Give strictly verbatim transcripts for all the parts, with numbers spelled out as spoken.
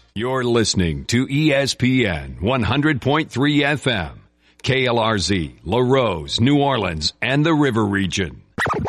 You're listening to E S P N one hundred point three F M, K L R Z, La Rose, New Orleans, and the River Region.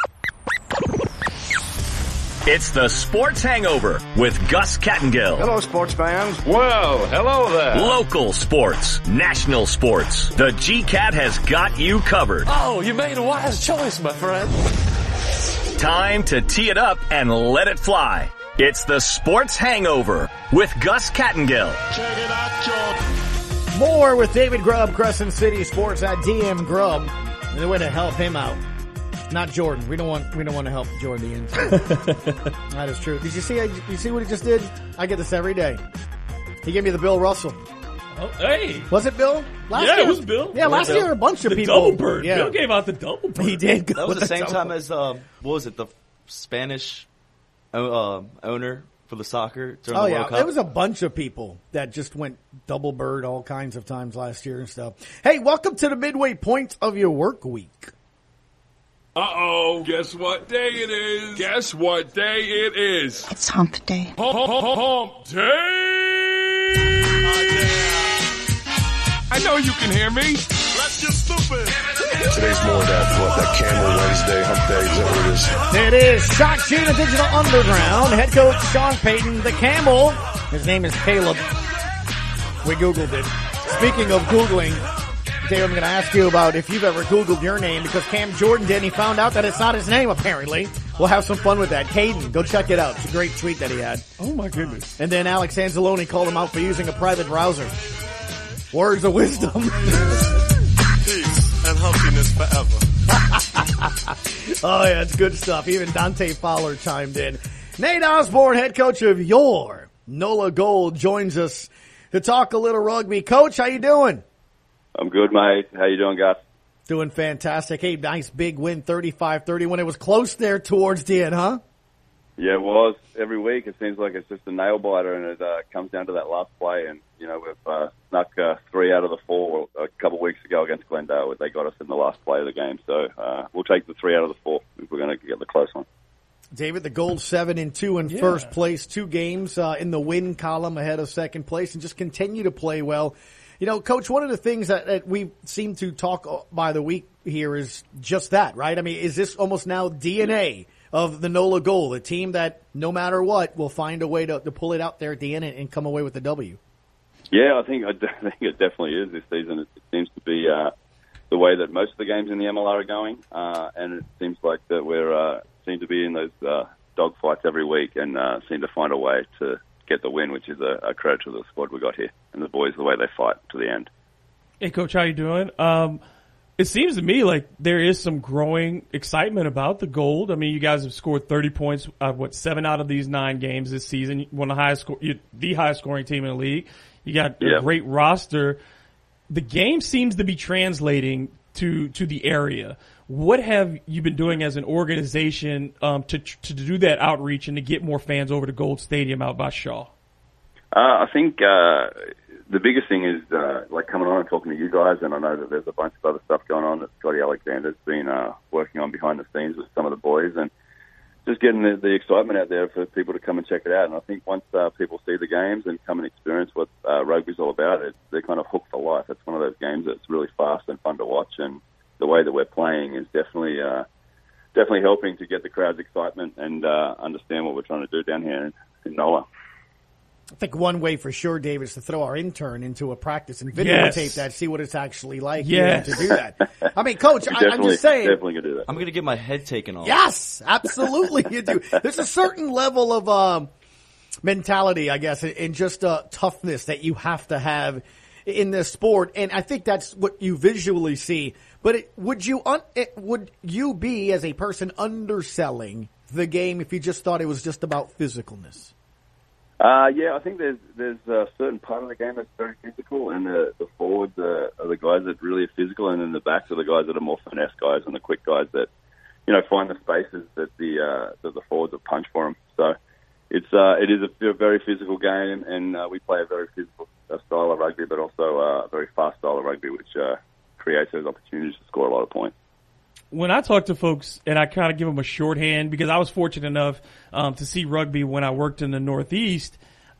It's the Sports Hangover with Gus Kattengill. Hello, sports fans. Well, hello there. Local sports, national sports. The G-Cat has got you covered. Oh, you made a wise choice, my friend. Time to tee it up and let it fly. It's the Sports Hangover with Gus Kattengill. Check it out, Jordan. More with David Grubb, Crescent City Sports at D M Grubb. The way to help him out. Not Jordan. We don't want we don't want to help Jordan the intern. That is true. Did you see you see what he just did? I get this every day. He gave me the Bill Russell. Oh, hey. Was it Bill? Last yeah, year, it was Bill. Yeah, last Bill. year a bunch of the people. Double bird. Yeah. Bill gave out the double bird. He did. That was the same time as, uh, what was it, the Spanish uh, owner for the soccer during oh, the yeah. World Cup? There was a bunch of people that just went double bird all kinds of times last year and stuff. Hey, welcome to the midway point of your work week. Uh-oh. Guess what day it is? Guess what day it is? It's hump day. Hump, hump, hump, hump day! I know you can hear me. Let's get stupid. Today's more that, what, that Camel Wednesday, hump day, is that what it is? It is Shock Gina Digital Underground. Head coach Sean Payton, the Camel. His name is Caleb. We Googled it. Speaking of Googling, Dave, I'm going to ask you about if you've ever Googled your name because Cam Jordan did and he found out that it's not his name apparently. We'll have some fun with that. Caden, go check it out. It's a great tweet that he had. Oh my goodness. And then Alex Anzalone called him out for using a private browser. Words of wisdom. Peace and humpiness forever. Oh yeah, it's good stuff. Even Dante Fowler chimed in. Nate Osborne, head coach of your NOLA Gold, joins us to talk a little rugby. Coach, how you doing? I'm good, mate. How you doing, guys? Doing fantastic. Hey, nice big win, thirty-five thirty, when it was close there towards the end, huh? Yeah, it was. Every week it seems like it's just a nail-biter, and it uh, comes down to that last play. And, you know, we've uh, snuck uh, three out of the four a couple of weeks ago against Glendale. They got us in the last play of the game. So uh, we'll take the three out of the four if we're going to get the close one. David, the Gold seven and two in Yeah. first place, two games uh, in the win column ahead of second place, and just continue to play well. You know, Coach, one of the things that, that we seem to talk by the week here is just that, right? I mean, is this almost now D N A of the NOLA Gold, a team that no matter what will find a way to, to pull it out there at the end and, and come away with the W? Yeah, I think I think it definitely is this season. It, it seems to be uh, the way that most of the games in the M L R are going, uh, and it seems like that we're uh, seem to be in those uh, dogfights every week and uh, seem to find a way to get the win, which is a, a credit to the squad we got here and the boys, the way they fight to the end. Hey, Coach, how you doing? Um, it seems to me like there is some growing excitement about the Gold. I mean, you guys have scored thirty points, uh, what, seven out of these nine games this season. One of the highest, sco- you're the highest scoring team in the league. You got a Yep. great roster. The game seems to be translating to to the area. What have you been doing as an organization um, to to do that outreach and to get more fans over to Gold Stadium out by Shaw? Uh, I think uh, the biggest thing is uh, like coming on and talking to you guys, and I know that there's a bunch of other stuff going on that Scotty Alexander's been uh, working on behind the scenes with some of the boys, and just getting the, the excitement out there for people to come and check it out. And I think once uh, people see the games and come and experience what uh, rugby's all about, it, they're kind of hooked for life. It's one of those games that's really fast and fun to watch, and the way that we're playing is definitely uh, definitely helping to get the crowd's excitement and uh, understand what we're trying to do down here in, in NOLA. I think one way for sure, Dave, is to throw our intern into a practice and videotape Yes. that, see what it's actually like Yes. you know, to do that. I mean, Coach, I, I'm Definitely, just saying. definitely gonna do that. I'm going to get my head taken off. Yes, absolutely you do. There's a certain level of um, mentality, I guess, and just uh, toughness that you have to have in this sport, and I think that's what you visually see. But it, would you un- it, would you be, as a person, underselling the game if you just thought it was just about physicalness? Uh, yeah, I think there's there's a certain part of the game that's very physical, and the, the forwards are, are the guys that really are physical, and then the backs are the guys that are more finesse guys and the quick guys that, you know, find the spaces that the uh, that the forwards will punch for them. So it's uh, it is a very physical game, and uh, we play a very physical style of rugby, but also uh, a very fast style of rugby, which uh, creates those opportunities to score a lot of points. When I talk to folks and I kind of give them a shorthand, because I was fortunate enough um, to see rugby when I worked in the Northeast,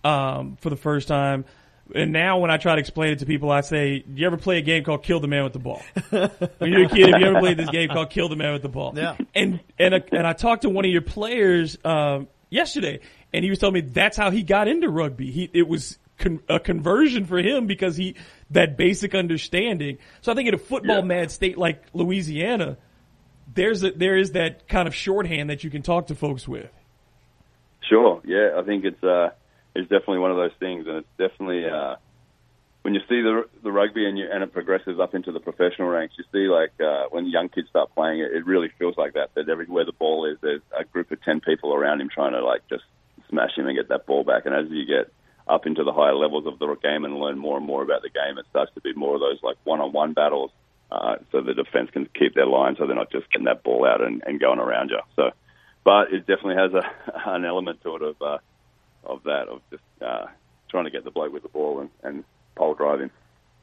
um, for the first time. And now when I try to explain it to people, I say, do you ever play a game called Kill the Man with the Ball? When you're a kid, have you ever played this game called Kill the Man with the Ball? Yeah. And and, a, and I talked to one of your players um, yesterday, and he was telling me that's how he got into rugby. He It was con- a conversion for him because he that basic understanding. So I think in a football yeah. mad state like Louisiana, there's a, there is that kind of shorthand that you can talk to folks with. Sure. Yeah, I think it's uh, it's definitely one of those things, and it's definitely uh, when you see the the rugby and you and it progresses up into the professional ranks, you see like uh, when young kids start playing it, it really feels like that. That everywhere the ball is, there's a group of ten people around him trying to like just smash him and get that ball back. And as you get up into the higher levels of the game and learn more and more about the game, it starts to be more of those like one-on-one battles, uh, so the defense can keep their line, so they're not just getting that ball out and, and going around you. So, but it definitely has a an element to it of uh, of that of just uh, trying to get the bloke with the ball and, and pole drive him.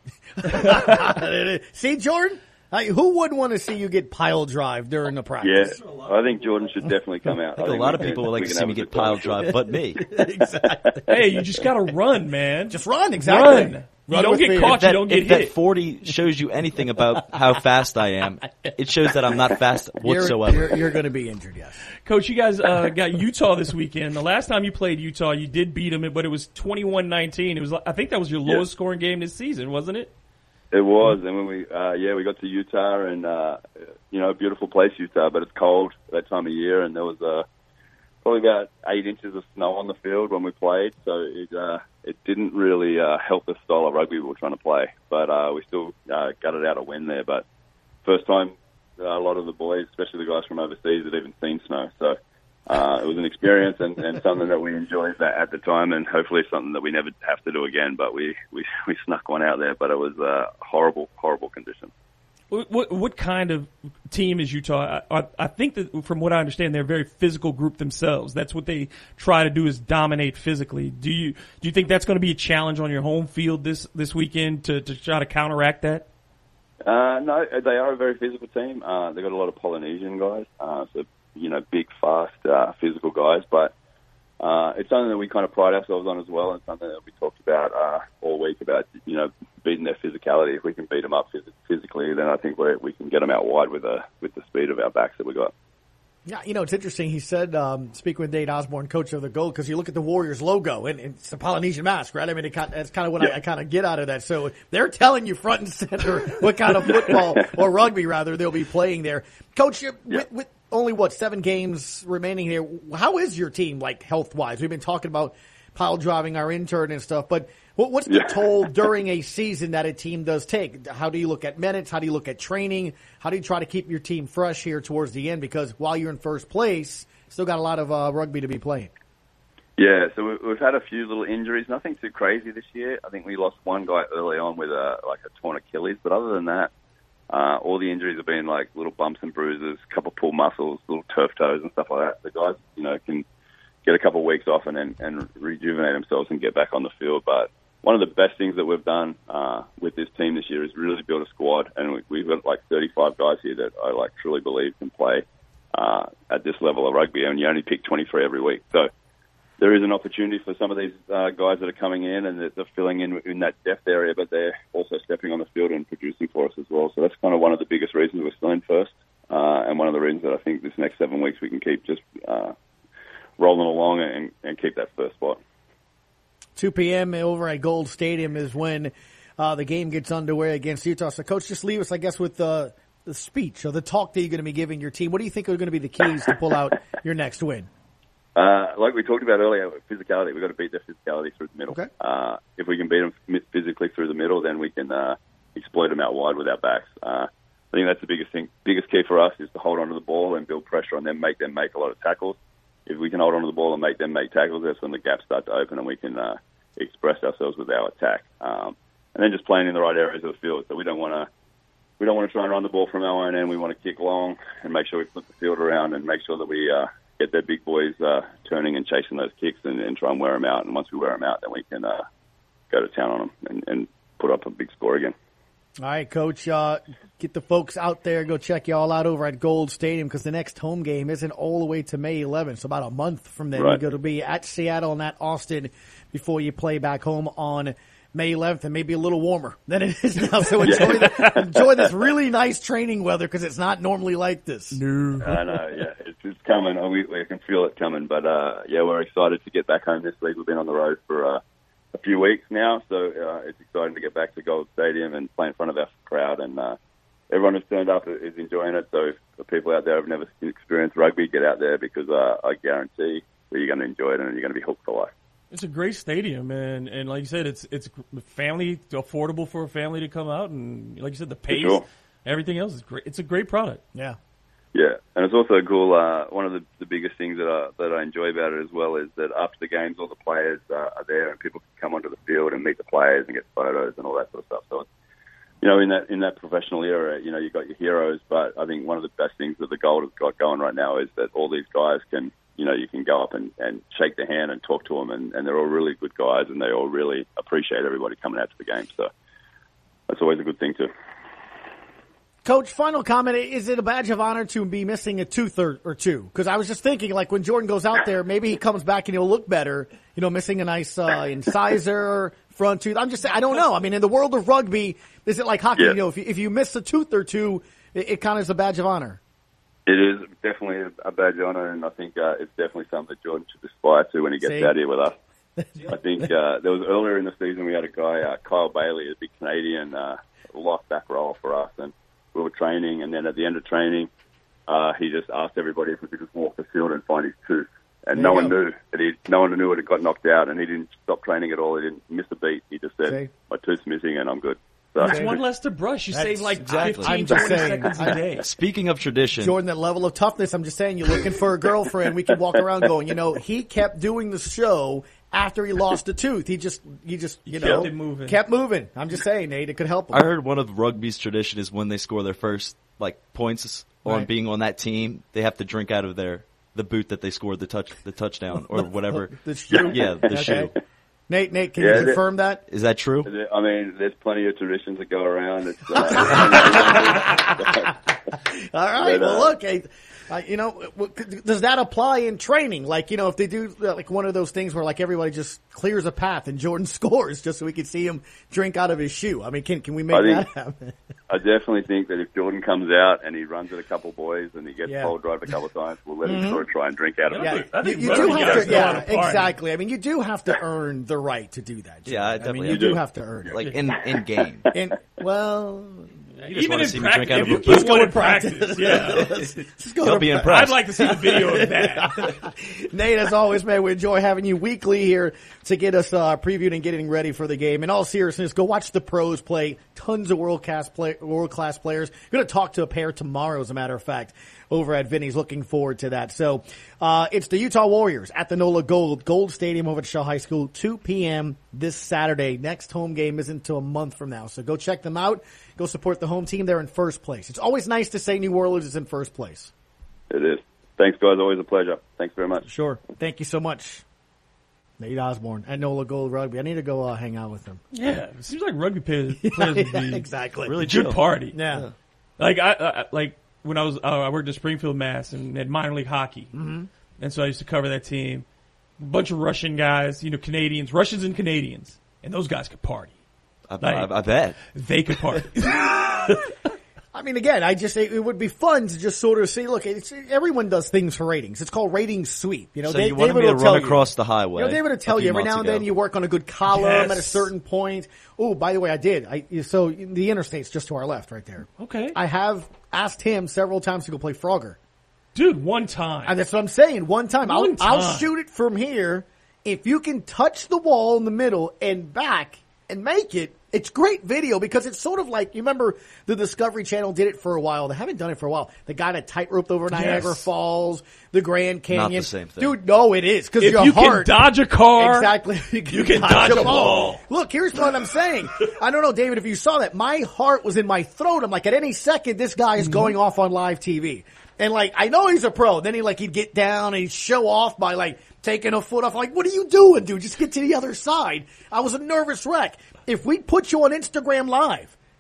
See, Jordan, uh, who wouldn't want to see you get pile drive during the practice? Yeah, I think Jordan should definitely come out. I think, I think a lot of people would like to see me get pile drive, but me. Exactly. Hey, you just got to run, man. Just run, exactly. Run. You don't get caught, if that, you don't get if hit. If that forty shows you anything about how fast I am, it shows that I'm not fast whatsoever. You're, you're, you're going to be injured, yes. Coach, you guys uh, got Utah this weekend. The last time you played Utah, you did beat them, but it was twenty-one nineteen. It was, I think that was your yeah. lowest scoring game this season, wasn't it? It was, and when we, uh, yeah, we got to Utah, and uh, you know, beautiful place, Utah, but it's cold that time of year, and there was uh, probably about eight inches of snow on the field when we played, so it uh, it didn't really uh, help the style of rugby we were trying to play, but uh, we still uh, got it out a win there. But first time, uh, a lot of the boys, especially the guys from overseas, had even seen snow, so uh, it was an experience and, and something that we enjoyed that at the time, and hopefully something that we never have to do again. But we, we, we snuck one out there, but it was uh, horrible, horrible conditions. What, what what kind of team is Utah? I, I think that from what I understand, they're a very physical group themselves. That's what they try to do is dominate physically. Do you do you think that's going to be a challenge on your home field this, this weekend to, to try to counteract that? Uh, no, they are a very physical team. Uh, they've got a lot of Polynesian guys, uh, so you know, big, fast, uh, physical guys. But uh, it's something that we kind of pride ourselves on as well, and something that we talked about uh, all week about, you know, beating their physicality. If we can beat them up phys- physically, then I think we we can get them out wide with the with the speed of our backs that we got. Yeah, you know, it's interesting. He said, um, speaking with Nate Osborne, coach of the Gold, because you look at the Warriors logo, and, and it's a Polynesian mask, right? I mean, it kind, that's kind of what yeah. I, I kind of get out of that. So they're telling you front and center what kind of football, or rugby rather, they'll be playing there. Coach, yeah. with, with only, what, seven games remaining here, how is your team, like, health-wise? We've been talking about pile driving our intern and stuff, but what, what's the yeah. toll during a season that a team does take? How do you look at minutes? How do you look at training? How do you try to keep your team fresh here towards the end? Because while you're in first place, still got a lot of uh, rugby to be playing. Yeah, so we've had a few little injuries, nothing too crazy this year. I think we lost one guy early on with a, like a torn Achilles, but other than that, uh, all the injuries have been like little bumps and bruises, a couple pulled muscles, little turf toes and stuff like that. The guys, you know, can get a couple of weeks off and then and rejuvenate themselves and get back on the field. But one of the best things that we've done uh, with this team this year is really build a squad, and we, we've got like thirty-five guys here that I like truly believe can play uh, at this level of rugby, and you only pick twenty-three every week. So there is an opportunity for some of these uh, guys that are coming in and they're, they're filling in in that depth area, but they're also stepping on the field and producing for us as well. So that's kind of one of the biggest reasons we're still in first, uh, and one of the reasons that I think this next seven weeks we can keep just uh, rolling along and, and keep that first spot. two p.m. over at Gold Stadium is when uh, the game gets underway against Utah. So, Coach, just leave us, I guess, with uh, the speech or the talk that you're going to be giving your team. What do you think are going to be the keys to pull out your next win? Uh, like we talked about earlier, physicality. We've got to beat their physicality through the middle. Okay. Uh, if we can beat them physically through the middle, then we can uh, exploit them out wide with our backs. Uh, I think that's the biggest thing. Biggest key for us is to hold onto the ball and build pressure on them, make them make a lot of tackles. If we can hold onto the ball and make them make tackles, that's when the gaps start to open and we can uh, express ourselves with our attack. Um, and then just playing in the right areas of the field. So we don't want to we don't want to try and run the ball from our own end. We want to kick long and make sure we flip the field around and make sure that we uh, get their big boys uh, turning and chasing those kicks and, and try and wear them out. And once we wear them out, then we can uh, go to town on them and, and put up a big score again. All right, Coach, uh, get the folks out there. Go check you all out over at Gold Stadium because the next home game isn't all the way to May eleventh. So about a month from then, Right. you're going to be at Seattle and at Austin before you play back home on May eleventh, and maybe a little warmer than it is now. So enjoy, the, enjoy this really nice training weather because it's not normally like this. No. I know, yeah, it's, it's coming. We, we can feel it coming. But, uh, yeah, we're excited to get back home this week. We've been on the road for uh, a few weeks now, so uh, it's exciting to get back to Gold Stadium and play in front of our crowd. And uh, everyone who's turned up is enjoying it. So if the people out there who've never experienced rugby, get out there because uh, I guarantee that you're going to enjoy it and you're going to be hooked for life. It's a great stadium, and, and like you said, it's it's family affordable for a family to come out, and like you said, the pace, sure. everything else is great. It's a great product. Yeah. Yeah, and it's also cool. Uh, one of the, the biggest things that I, that I enjoy about it as well is that after the games, all the players uh, are there, and people can come onto the field and meet the players and get photos and all that sort of stuff. So, it's, you know, in that in that professional era, you know, you've got your heroes, but I think one of the best things that the Gold has got going right now is that all these guys can, you know, you can go up and, and shake their hand and talk to them, and, and they're all really good guys, and they all really appreciate everybody coming out to the game. So that's always a good thing too. Coach, final comment, is it a badge of honor to be missing a tooth or, or two? Because I was just thinking, like, when Jordan goes out there, maybe he comes back and he'll look better, you know, missing a nice uh, incisor, front tooth. I'm just saying, I don't know. I mean, in the world of rugby, is it like hockey? Yeah. You know, if you, if you miss a tooth or two, it, it kind of is a badge of honor. It is definitely a badge of honor, and I think uh, it's definitely something that Jordan should aspire to when he gets See? out here with us. I think uh, there was earlier in the season we had a guy, uh, Kyle Bailey, a big Canadian uh, lock back row for us, and we were training, and then at the end of training, uh, he just asked everybody if we could just walk the field and find his tooth. And There no you one go. knew that he, no one knew it had got knocked out, and he didn't stop training at all. He didn't miss a beat. He just said, See? "My tooth's missing, and I'm good." So, It's one less to brush. You That's save like exactly- fifteen, I'm just twenty saying. seconds a day. Speaking of tradition, Jordan, that level of toughness, I'm just saying, you're looking for a girlfriend. We can walk around going, you know, he kept doing the show after he lost a tooth. He just, he just, you know, kept it moving. kept moving. I'm just saying, Nate, it could help him. I heard one of rugby's tradition is when they score their first like points on Right. being on that team, they have to drink out of their the boot that they scored the touch the touchdown or whatever. The shoe? Yeah, the Okay. shoe. Nate, Nate, can Yeah, you confirm that? Is that true? I mean, there's plenty of traditions that go around. It's, uh, All right. But, uh, Well, look, I, uh, you know, w- does that apply in training? Like, you know, if they do uh, like one of those things where like everybody just clears a path and Jordan scores just so we can see him drink out of his shoe. I mean, can can we make I think- that happen? I definitely think that if Jordan comes out and he runs at a couple boys and he gets Yeah. pole drive a couple of times, we'll let him sort of try and drink out of Yeah, it. I think you, you do rugby have guys to. know how Yeah, to party. exactly. I mean, you do have to earn the right to do that. Yeah, I Jordan. I mean, definitely you have do to. have to earn it. Like in in game. And well, You just Even wanna in see me drink out practice, of if a you boot. keep going in practice, yeah. let's, let's go He'll to be pra- impressed. I'd like to see the video of that. Nate, as always, man, we enjoy having you weekly here to get us uh, previewed and getting ready for the game. In all seriousness, go watch the pros play. Tons of world class play, world class players. We're going to talk to a pair tomorrow, as a matter of fact, over at Vinny's. Looking forward to that. So uh, it's the Utah Warriors at the NOLA Gold Gold Stadium over at Shaw High School, two p.m. this Saturday. Next home game isn't until a month from now, so go check them out. Go support the home team. They're in first place. It's always nice to say New Orleans is in first place. It is. Thanks, guys. Always a pleasure. Thanks very much. Sure. Thank you so much. Nate Osborne at NOLA Gold Rugby. I need to go uh, hang out with him. Yeah, it seems like rugby players, players would be exactly. Really good chill. party. Yeah. Like I, I like when I was uh, I worked at Springfield, Mass, and had minor league hockey, mm-hmm. and so I used to cover that team. A bunch of Russian guys, you know, Canadians, Russians and Canadians, and those guys could party. I, Like- I, I bet. They could party. I mean, again, I just it, it would be fun to just sort of see. Look, it's, everyone does things for ratings. It's called ratings sweep. You know, So Dave, you wanted David me to will tell run you. across the highway. You know, David will tell a you few every months now and ago. then you work on a good column Yes. at a certain point. Oh, by the way, I did. I so the interstate's just to our left, right there. Okay, I have asked him several times to go play Frogger. dude, one time. And that's what I'm saying. One time, One I'll, I'll time. shoot it from here. If you can touch the wall in the middle and back and make it, it's great video because it's sort of like, you remember the Discovery Channel did it for a while. They haven't done it for a while. The guy that tight-roped over Niagara Yes. Falls, the Grand Canyon. the same thing. Dude, no, it is. Because if your you heart. can dodge a car, Exactly. You you can dodge a ball. Look, here's what I'm saying. I don't know, David, if you saw that. My heart was in my throat. I'm like, at any second, this guy is going off on live T V. And like, I know he's a pro. Then he like, he'd get down and he'd show off by like taking a foot off. Like, what are you doing, dude? Just get to the other side. I was a nervous wreck. If we put you on Instagram Live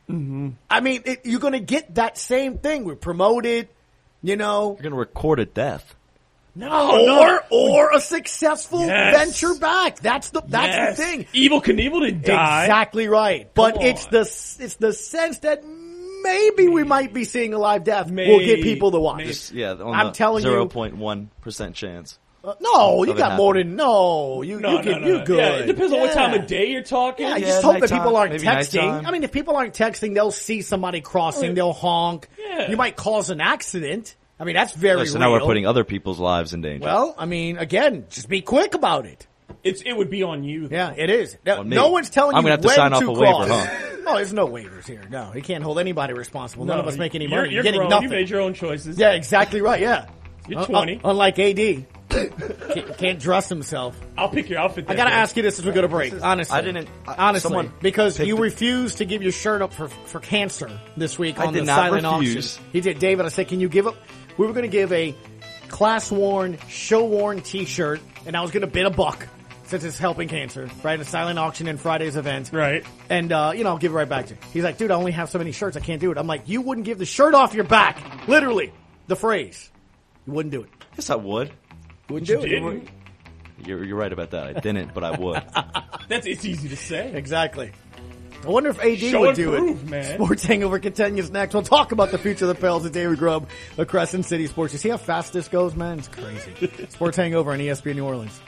Mm-hmm. I mean, it, you're going to get that same thing. We're promoted, you know. You're going to record a death. No, or no. or a successful yes. venture back. That's the that's yes. the thing. Evil Knievel didn't die. Exactly right. But Come it's on. the it's the sense that maybe we might be seeing a live death. Maybe. We'll get people to watch. Just, yeah, on I'm the telling zero you, point one percent chance. Uh, no, you got happening. more than no. You no, you no, can no, you're no. good. Yeah, it depends yeah. on what time of day you're talking. Yeah, I Yeah, just hope that nighttime, people aren't maybe texting. nighttime. I mean, if people aren't texting, they'll see somebody crossing, they'll honk. Yeah. You might cause an accident. I mean, that's very Yeah, so real. now we're putting other people's lives in danger. Well, I mean, again, just be quick about it. It's it would be on you. Yeah, it is. No, On me. no one's telling I'm you gonna have to when sign off to a cross. waiver, huh? Oh, there's no waivers here. No, you can't hold anybody responsible. None No, of us make any you're, money. You're You're getting grown. nothing. You made your own choices. Yeah, exactly right. Yeah, You're Uh, twenty. uh, unlike A D, can't, can't dress himself. I'll pick your outfit. I that gotta day. ask you this as we go to break. Honestly, I didn't- I- honestly, someone because picked you the- refused to give your shirt up for for cancer this week I on did the not silent refuse. auction. He did, David. I said, can you give up? We were going to give a class worn, show worn T-shirt, and I was going to bid a buck since it's helping cancer, right? A silent auction in Friday's event, Right. And uh, you know, I'll give it right back to you. He's like, dude, I only have so many shirts, I can't do it. I'm like, you wouldn't give the shirt off your back, literally, the phrase. You wouldn't do it. Yes, I would. You wouldn't do it. Didn't. You're, you're right about that. I didn't, but I would. That's it's easy to say. Exactly. I wonder if A D Show would and do prove, it. man. Sports Hangover continues next. We'll talk about the future of the Pels with David Grubb of Crescent City Sports. You see how fast this goes, man? It's crazy. Sports Hangover on E S P N New Orleans.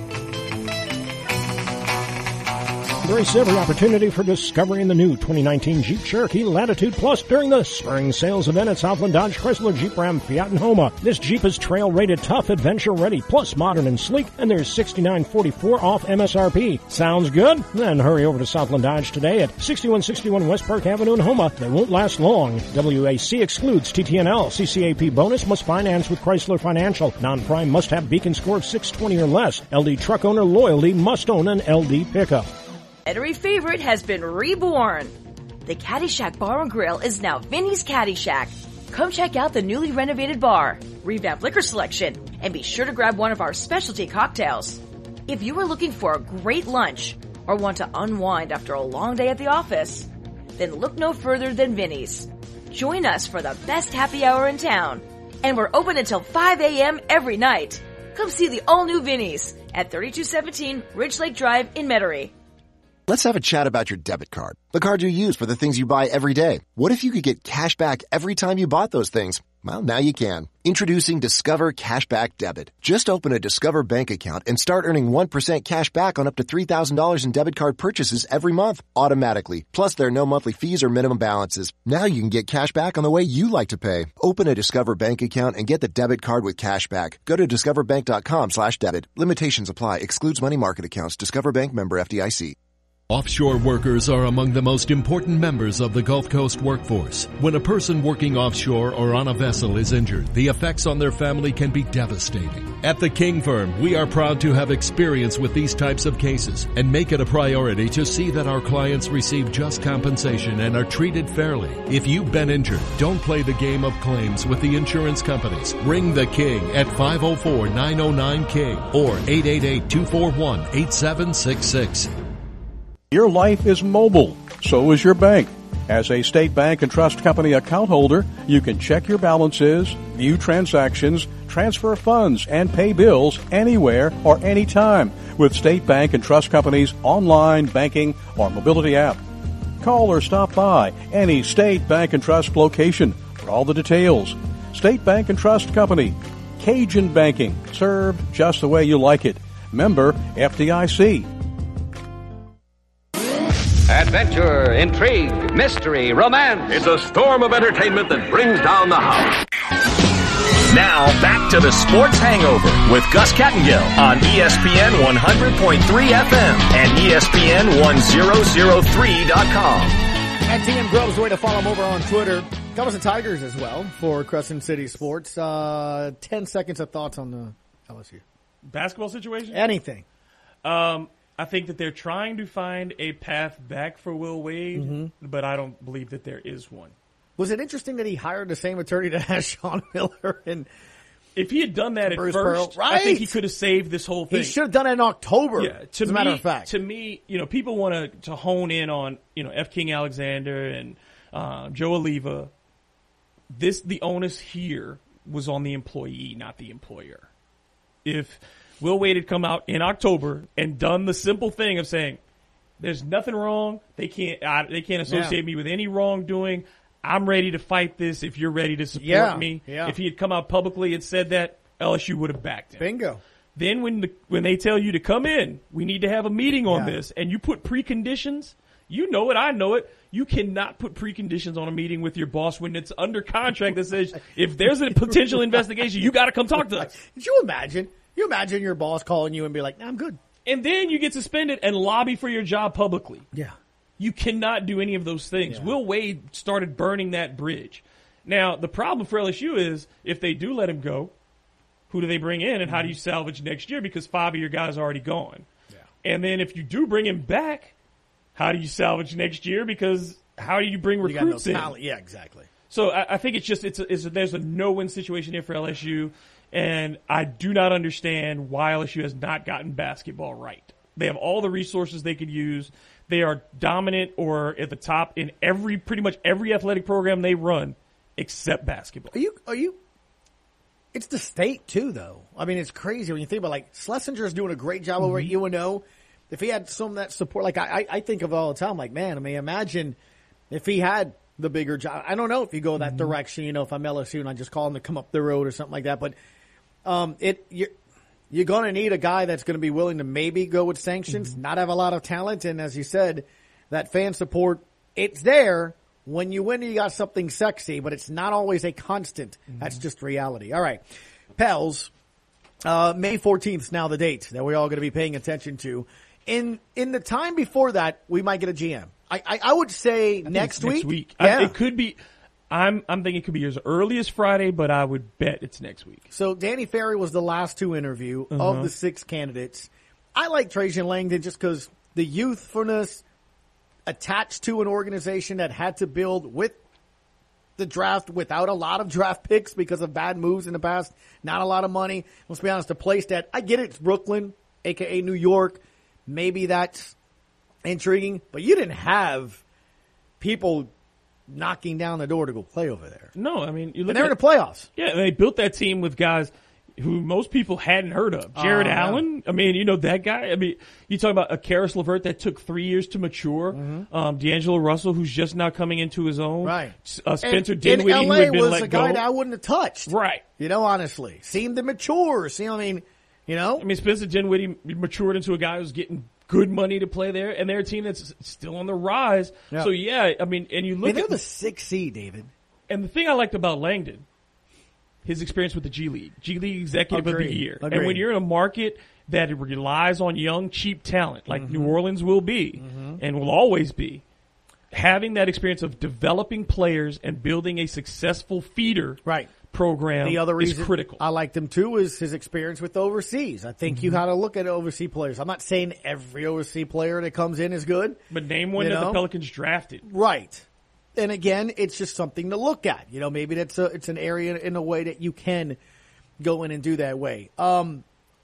Embrace every opportunity for discovering the new twenty nineteen Jeep Cherokee Latitude Plus during the spring sales event at Southland Dodge Chrysler Jeep Ram Fiat and Homa. This Jeep is trail-rated tough, adventure-ready, plus modern and sleek, and there's sixty-nine forty-four off M S R P. Sounds good? Then hurry over to Southland Dodge today at sixty-one sixty-one West Park Avenue in Homa. They won't last long. W A C excludes T T N L. C C A P bonus must finance with Chrysler Financial. Non-prime must have Beacon score of six twenty or less. L D truck owner loyalty must own an L D pickup. Eatery favorite has been reborn. The Caddyshack Bar and Grill is now Vinny's Caddyshack. Come check out the newly renovated bar, revamped liquor selection, and be sure to grab one of our specialty cocktails. If you are looking for a great lunch or want to unwind after a long day at the office, then look no further than Vinny's. Join us for the best happy hour in town, and we're open until five a.m. every night. Come see the all-new Vinny's at thirty-two seventeen Ridge Lake Drive in Metairie. Let's have a chat about your debit card. The card you use for the things you buy every day. What if you could get cash back every time you bought those things? Well, now you can. Introducing Discover Cashback Debit. Just open a Discover bank account and start earning one percent cash back on up to three thousand dollars in debit card purchases every month, automatically. Plus, there are no monthly fees or minimum balances. Now you can get cash back on the way you like to pay. Open a Discover bank account and get the debit card with cash back. Go to discoverbank.com slash debit. Limitations apply. Excludes money market accounts. Discover Bank, member F D I C. Offshore workers are among the most important members of the Gulf Coast workforce. When a person working offshore or on a vessel is injured, the effects on their family can be devastating. At the King Firm, we are proud to have experience with these types of cases and make it a priority to see that our clients receive just compensation and are treated fairly. If you've been injured, don't play the game of claims with the insurance companies. Ring the King at five oh four, nine oh nine, King or eight eight eight, two four one, eight seven six six. Your life is mobile. So is your bank. As a State Bank and Trust Company account holder, you can check your balances, view transactions, transfer funds, and pay bills anywhere or anytime with State Bank and Trust Company's online banking or mobility app. Call or stop by any State Bank and Trust location for all the details. State Bank and Trust Company. Cajun banking. Served just the way you like it. Member F D I C. Adventure, intrigue, mystery, romance. It's a storm of entertainment that brings down the house. Now, back to the Sports Hangover with Gus Kattengill on E S P N one hundred point three F M and E S P N one thousand three dot com. At T M Grubbs, the way to follow him over on Twitter. Covers the Tigers as well for Crescent City Sports. Uh, ten seconds of thoughts on the L S U. Basketball situation? Anything. Um... I think that they're trying to find a path back for Will Wade, mm-hmm. but I don't believe that there is one. Was it interesting that he hired the same attorney that has Sean Miller? And If he had done that Bruce at first, Pearl. I Right. think he could have saved this whole thing. He should have done it in October. Yeah, to as a me, matter of fact. to me, you know, people want to to hone in on you know F. King Alexander and uh, Joe Oliva. This the onus here was on the employee, not the employer. If Will Wade had come out in October and done the simple thing of saying, "There's nothing wrong. They can't. I, they can't associate Yeah. me with any wrongdoing. I'm ready to fight this. If you're ready to support Yeah, me." yeah. If he had come out publicly and said that, L S U would have backed him. Bingo. Then when the, when they tell you to come in, we need to have a meeting on Yeah. this, and you put preconditions. You know it. I know it. You cannot put preconditions on a meeting with your boss when it's under contract that says if there's a potential investigation, you got to come talk to us. Could you imagine? You imagine your boss calling you and be like, nah, I'm good. And then you get suspended and lobby for your job publicly. Yeah. You cannot do any of those things. Yeah. Will Wade started burning that bridge. Now, the problem for L S U is if they do let him go, who do they bring in and how do you salvage next year? Because five of your guys are already gone. Yeah. And then if you do bring him back, how do you salvage next year? Because how do you bring You got recruits no in? talent. Yeah, exactly. So I, I think it's just it's, a, it's a, there's a no-win situation here for L S U, and I do not understand why L S U has not gotten basketball right. They have all the resources they could use. They are dominant or at the top in every pretty much every athletic program they run, except basketball. Are you? Are you? It's the state too, though. I mean, it's crazy when you think about like Schlesinger is doing a great job over at U N O. If he had some of that support, like I, I think of it all the time, like man, I mean, imagine if he had the bigger job. I don't know if you go that direction. You know, if I'm L S U and I just call him to come up the road or something like that, but um, it you're you're going to need a guy that's going to be willing to maybe go with sanctions, mm-hmm. not have a lot of talent, and as you said, that fan support, it's there. When you win, you got something sexy, but it's not always a constant. Mm-hmm. That's just reality. All right. Pels, uh, May fourteenth is now the date that we're all going to be paying attention to. In in the time before that, we might get a G M. I, I, I would say I next next week. week. Yeah. I, it could be. I'm I'm thinking it could be as early as Friday, but I would bet it's next week. So Danny Ferry was the last to interview Uh-huh. of the six candidates. I like Trajan Langdon just because the youthfulness attached to an organization that had to build with the draft without a lot of draft picks because of bad moves in the past, not a lot of money. Let's be honest, a place that, I get it, it's Brooklyn, a k a. New York. Maybe that's intriguing, but you didn't have people knocking down the door to go play over there. No, I mean, you look And they're at, in the playoffs. Yeah, they built that team with guys who most people hadn't heard of. Jared Uh, yeah. Allen, I mean, you know that guy. I mean, you talk about a Karis LeVert that took three years to mature. Mm-hmm. Um, D'Angelo Russell, who's just now coming into his own. Right. Uh, Spencer and, Dinwiddie, and who L A had been was let a guy go. that I wouldn't have touched. Right. You know, honestly. Seemed to mature. See, I mean, you know? I mean, Spencer Dinwiddie matured into a guy who's getting good money to play there, and they're a team that's still on the rise. Yeah. So, yeah, I mean, and you I look mean, they're at the sixth seed, David. And the thing I liked about Langdon, his experience with the G League, G League Executive Agreed. of the Year. Agreed. And when you're in a market that relies on young, cheap talent, like Mm-hmm. New Orleans will be and will always be, having that experience of developing players and building a successful feeder right. program The other is reason critical. I liked him too is his experience with overseas. I think you Mhm. got to look at overseas players. I'm not saying every overseas player that comes in is good. But name one you that know? the Pelicans drafted. Right. And again, it's just something to look at. You know, maybe that's a, it's an area in a way that you can go in and do that way. Um,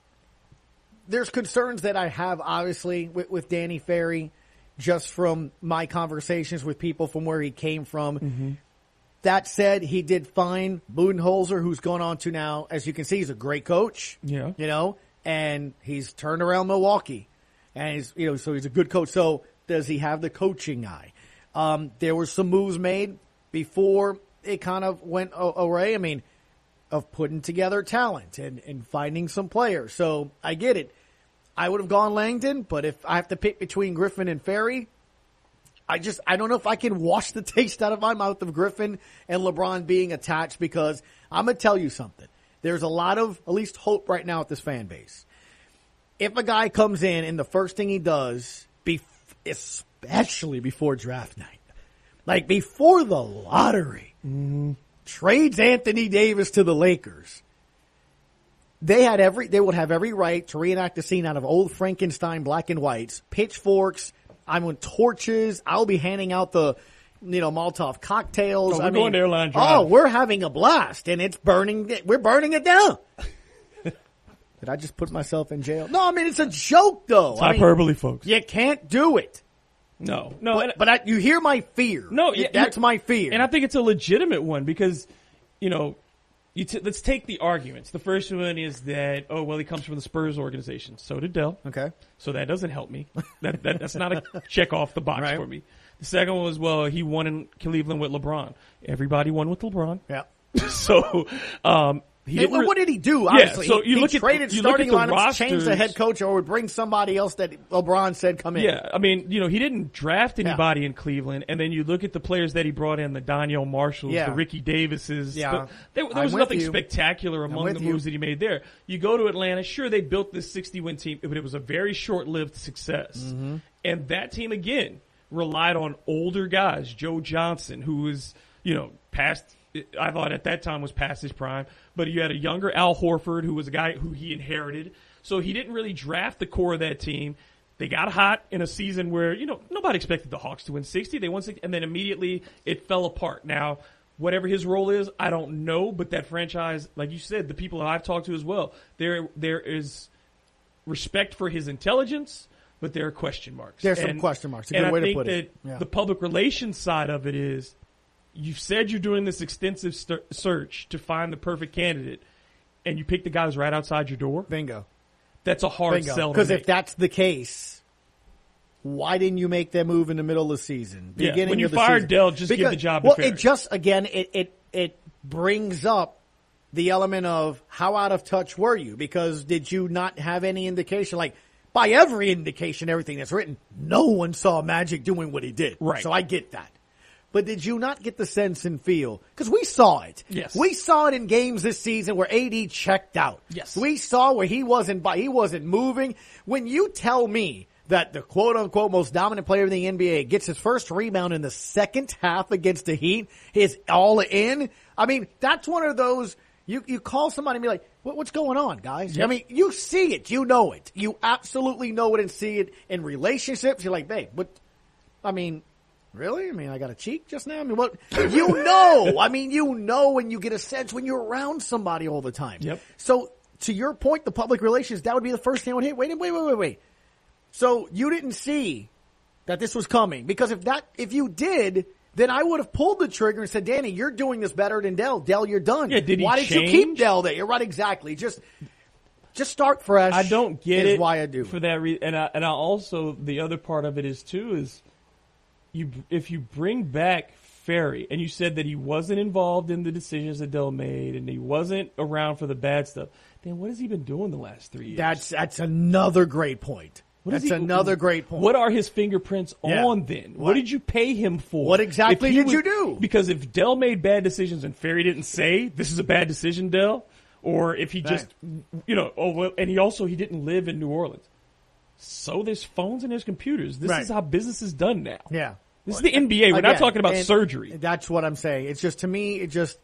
there's concerns that I have, obviously, with, with Danny Ferry, just from my conversations with people from where he came from. Mm-hmm. That said, he did fine. Budenholzer, who's gone on to now, as you can see, he's a great coach. Yeah. You know, and he's turned around Milwaukee. And he's, you know, so he's a good coach. So does he have the coaching eye? Um, there were some moves made before it kind of went away. I mean, of putting together talent and, and finding some players. So I get it. I would have gone Langdon, but if I have to pick between Griffin and Ferry, I just, I don't know if I can wash the taste out of my mouth of Griffin and LeBron being attached, because I'm going to tell you something. There's a lot of, at least hope right now at this fan base. If a guy comes in and the first thing he does, bef- especially before draft night, like before the lottery, mm-hmm. trades Anthony Davis to the Lakers, they had every, they would have every right to reenact the scene out of old Frankenstein black and whites, pitchforks, I'm on torches, I'll be handing out the, you know, Molotov cocktails. Oh, we're I going mean, to Airline Drive. Oh, we're having a blast, and it's burning. We're burning it down. Did I just put myself in jail? No, I mean, it's a joke, though. It's I mean, hyperbole, folks. You can't do it. No, no. But, and, but I, you hear my fear. No, yeah, that's my fear. And I think it's a legitimate one because, you know, you t- let's take the arguments. The first one is that, oh, well, he comes from the Spurs organization. So did Dell. Okay. So that doesn't help me. That, that That's not a check off the box Right. for me. The second one was, well, he won in Cleveland with LeBron. Everybody won with LeBron. Yeah. So, um, he Hey, didn't well, re- what did he do? Yeah, Obviously, so he, you he look at traded you look starting at the lineups, changed the rosters- head coach, or would bring somebody else that LeBron said come in. Yeah, I mean, you know, he didn't draft anybody in Cleveland, and then you look at the players that he brought in, the Daniel Marshalls, Yeah. the Ricky Davises. Yeah. The, there, there I'm was with nothing you. spectacular I'm among with the you. moves that he made there. You go to Atlanta, sure, they built this sixty-win team, but it was a very short-lived success. Mm-hmm. And that team, again, relied on older guys. Joe Johnson, who was, you know, past – I thought at that time was past his prime, but you had a younger Al Horford who was a guy who he inherited. So he didn't really draft the core of that team. They got hot in a season where, you know, nobody expected the Hawks to win sixty. They won sixty, and then immediately it fell apart. Now, whatever his role is, I don't know, but that franchise, like you said, the people that I've talked to as well, there there is respect for his intelligence, but there are question marks. There's some And- question marks. A and good I way to think put that it. Yeah. the public relations side of it is, you've said you're doing this extensive st- search to find the perfect candidate, and you pick the guy who's right outside your door. Bingo. That's a hard Bingo. sell. Because to if make. that's the case, why didn't you make that move in the middle of the season? Yeah, Beginning when you of the fired season? Dell, just give Because- the job to Well, Ferry. it just again it it it brings up the element of how out of touch were you? Because did you not have any indication? Like by every indication, everything that's written, no one saw Magic doing what he did. Right. So I get that. But did you not get the sense and feel? Because we saw it. Yes. We saw it in games this season where A D checked out. Yes. We saw where he wasn't by, he wasn't moving. When you tell me that the quote unquote most dominant player in the N B A gets his first rebound in the second half against the Heat, is all in. I mean, that's one of those, you, you call somebody and be like, what, what's going on, guys? Yep. I mean, you see it. You know it. You absolutely know it and see it in relationships. You're like, babe, but, I mean, really? I mean, I got a cheek just now? I mean, what? You know. I mean, you know when you get a sense when you're around somebody all the time. Yep. So, to your point, the public relations, that would be the first thing I would hit. Wait, wait, wait, wait, wait. So, you didn't see that this was coming. Because if that, if you did, then I would have pulled the trigger and said, Danny, you're doing this better than Dell. Dell, you're done. Yeah, did he Why did you change? keep Dell there? You're right, exactly. Just, just start fresh. I don't get is it why I do. for that reason. And I, and I also, the other part of it is too, is you, if you bring back Ferry, and you said that he wasn't involved in the decisions that Dell made, and he wasn't around for the bad stuff, then what has he been doing the last three years? That's, that's another great point. What is That's he- another great point. What are his fingerprints Yeah. on then? What? What? did you pay him for? What exactly If he did you do? Because if Dell made bad decisions and Ferry didn't say, this is a bad decision, Dell, or if he just, you know, oh, well, and he also, he didn't live in New Orleans. So there's phones and there's computers. This Right. is how business is done now. Yeah. This is the N B A. We're not Again, talking about and surgery. That's what I'm saying. It's just, to me, it just,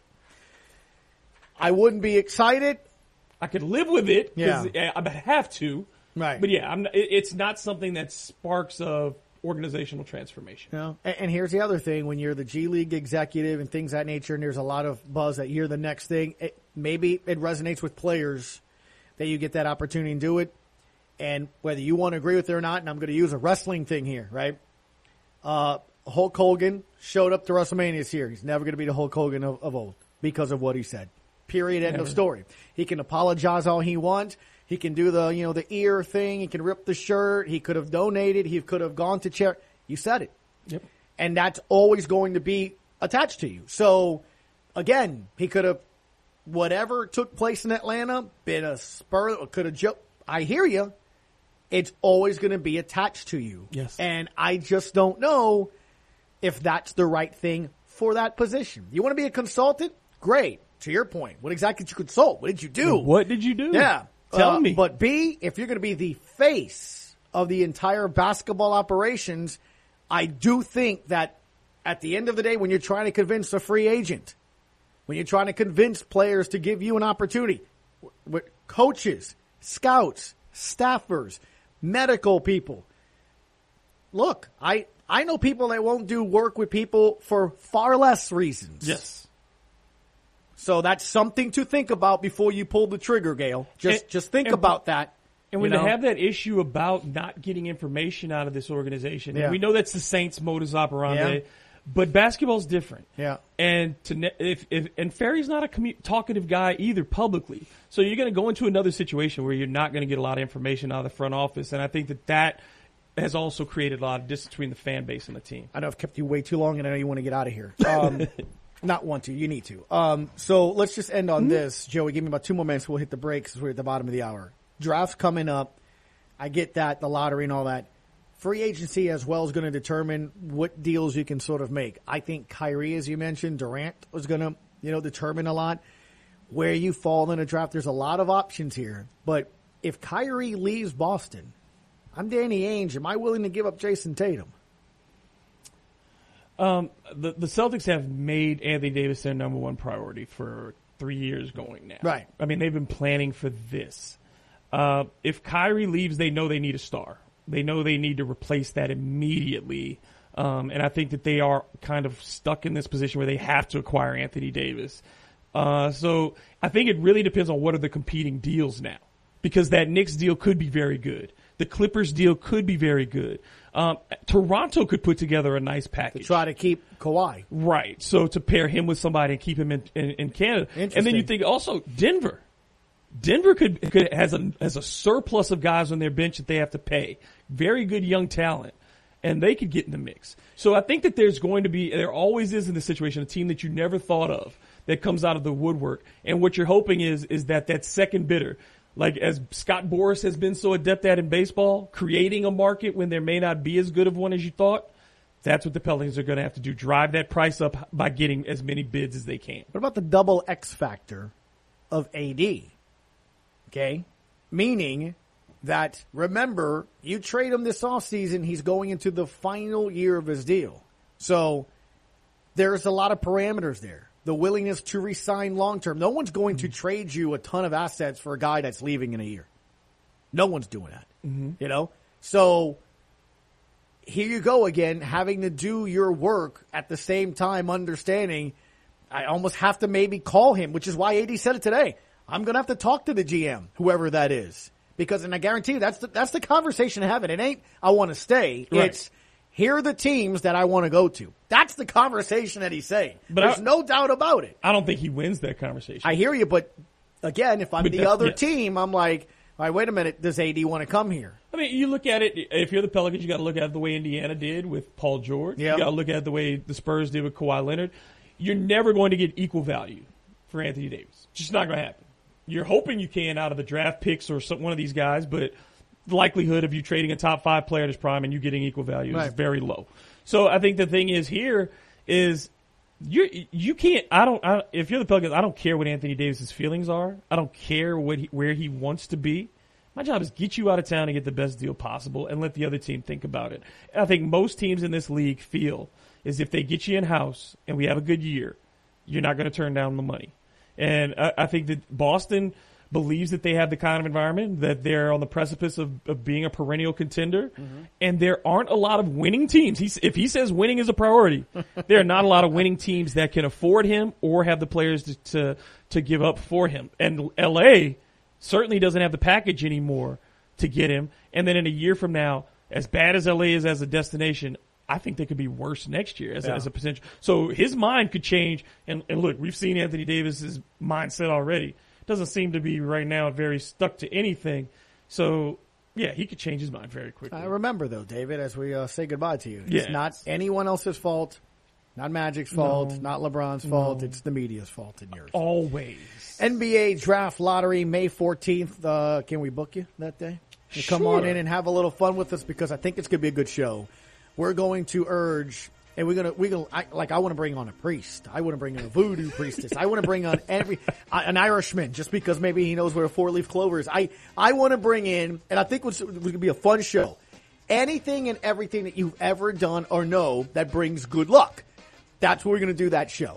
I wouldn't be excited. I could live with it because Yeah. I have to. Right. But yeah, I'm, it- it's not something that sparks of organizational transformation. You know? and, and here's the other thing. When you're the G League executive and things of that nature, and there's a lot of buzz that you're the next thing, it, maybe it resonates with players that you get that opportunity to do it. And whether you want to agree with it or not, and I'm going to use a wrestling thing here, right? Uh, Hulk Hogan showed up to WrestleMania this year. He's never going to be the Hulk Hogan of, of old because of what he said. Period. End Never. of story. He can apologize all he wants. He can do the, you know, the ear thing. He can rip the shirt. He could have donated. He could have gone to charity. You said it. Yep. And that's always going to be attached to you. So, again, he could have, whatever took place in Atlanta, been a spur, or could have joked. I hear you. It's always going to be attached to you. Yes. And I just don't know if that's the right thing for that position. You want to be a consultant? Great. To your point, what exactly did you consult? What did you do? What did you do? Yeah. Tell Uh, me. But B, if you're going to be the face of the entire basketball operations, I do think that at the end of the day, when you're trying to convince a free agent, when you're trying to convince players to give you an opportunity, with coaches, scouts, staffers, medical people, look, I, I know people that won't do work with people for far less reasons. Yes. So that's something to think about before you pull the trigger, Gail. Just And- just think and- about that. And when you they know? have that issue about not getting information out of this organization, Yeah. and we know that's the Saints' modus operandi, Yeah. but basketball's different. Yeah. And to ne- if, if and Ferry's not a commu- talkative guy either publicly, so you're going to go into another situation where you're not going to get a lot of information out of the front office, and I think that that has also created a lot of distance between the fan base and the team. I know I've kept you way too long, and I know you want to get out of here. Um, not want to. You need to. Um, so let's just end on this. Joey, give me about two more minutes. We'll hit the breaks because we're at the bottom of the hour. Draft's coming up. I get that, the lottery and all that. Free agency as well is going to determine what deals you can sort of make. I think Kyrie, as you mentioned, Durant was going to, you know, determine a lot. Where you fall in a draft, there's a lot of options here. But if Kyrie leaves Boston, I'm Danny Ainge. Am I willing to give up Jason Tatum? Um, the the Celtics have made Anthony Davis their number one priority for three years going now. Right. I mean, they've been planning for this. Uh, if Kyrie leaves, they know they need a star. They know they need to replace that immediately. Um, and I think that they are kind of stuck in this position where they have to acquire Anthony Davis. Uh, so I think it really depends on what are the competing deals now, because that Knicks deal could be very good. The Clippers deal could be very good. Um, Toronto could put together a nice package. To try to keep Kawhi. Right. So to pair him with somebody and keep him in, in, in Canada. And then you think also Denver. Denver could, could has a has a surplus of guys on their bench that they have to pay. Very good young talent. And they could get in the mix. So I think that there's going to be, there always is in this situation, a team that you never thought of that comes out of the woodwork. And what you're hoping is, is that that second bidder, like as Scott Boras has been so adept at in baseball, creating a market when there may not be as good of one as you thought, that's what the Pelicans are going to have to do. Drive that price up by getting as many bids as they can. What about the double X factor of A D? Okay? Meaning that, remember, you trade him this offseason, he's going into the final year of his deal. So there's a lot of parameters there. The willingness to re-sign long-term. No one's going to trade you a ton of assets for a guy that's leaving in a year. No one's doing that. Mm-hmm. You know? So here you go again, having to do your work at the same time, understanding I almost have to maybe call him, which is why A D said it today. I'm going to have to talk to the G M, whoever that is. Because, and I guarantee you, that's the, that's the conversation to have. It ain't, I want to stay. Right. It's, here are the teams that I want to go to. That's the conversation that he's saying. But There's I- no doubt about it. I don't think he wins that conversation. I hear you, but again, if I'm But the that's- other yeah. team, I'm like, all right, wait a minute, does A D want to come here? I mean, you look at it, if you're the Pelicans, you got to look at it the way Indiana did with Paul George. Yep. You got to look at it the way the Spurs did with Kawhi Leonard. You're never going to get equal value for Anthony Davis. It's just not going to happen. You're hoping you can out of the draft picks or some, one of these guys, but the likelihood of you trading a top five player at his prime and you getting equal value Right. is very low. So I think the thing is here is you you can't. I don't. I, if you're the Pelicans, I don't care what Anthony Davis's feelings are. I don't care what he, where he wants to be. My job is get you out of town and get the best deal possible, and let the other team think about it. I think most teams in this league feel is if they get you in house and we have a good year, you're not going to turn down the money. And I, I think that Boston believes that they have the kind of environment that they're on the precipice of, of being a perennial contender. Mm-hmm. And there aren't a lot of winning teams. He's, if he says winning is a priority, there are not a lot of winning teams that can afford him or have the players to, to, to give up for him. And L A certainly doesn't have the package anymore to get him. And then in a year from now, as bad as L A is as a destination, I think they could be worse next year as, Yeah. as a potential. So his mind could change. And, and look, we've seen Anthony Davis's mindset already. Doesn't seem to be right now very stuck to anything. So, yeah, he could change his mind very quickly. I remember, though, David, as we uh, say goodbye to you. It's Yeah. not anyone else's fault, not Magic's fault, No. not LeBron's fault. No. It's the media's fault and yours. Always. N B A Draft Lottery, May fourteenth. Uh, can we book you that day? You come on Sure. in and have a little fun with us because I think it's going to be a good show. We're going to urge, and we're going to, we're going to, I, like, I want to bring on a priest. I want to bring on a voodoo priestess. I want to bring on every, uh, an Irishman just because maybe he knows where a four-leaf clover is. I, I want to bring in, and I think it's going to be a fun show, anything and everything that you've ever done or know that brings good luck. That's what we're going to do that show.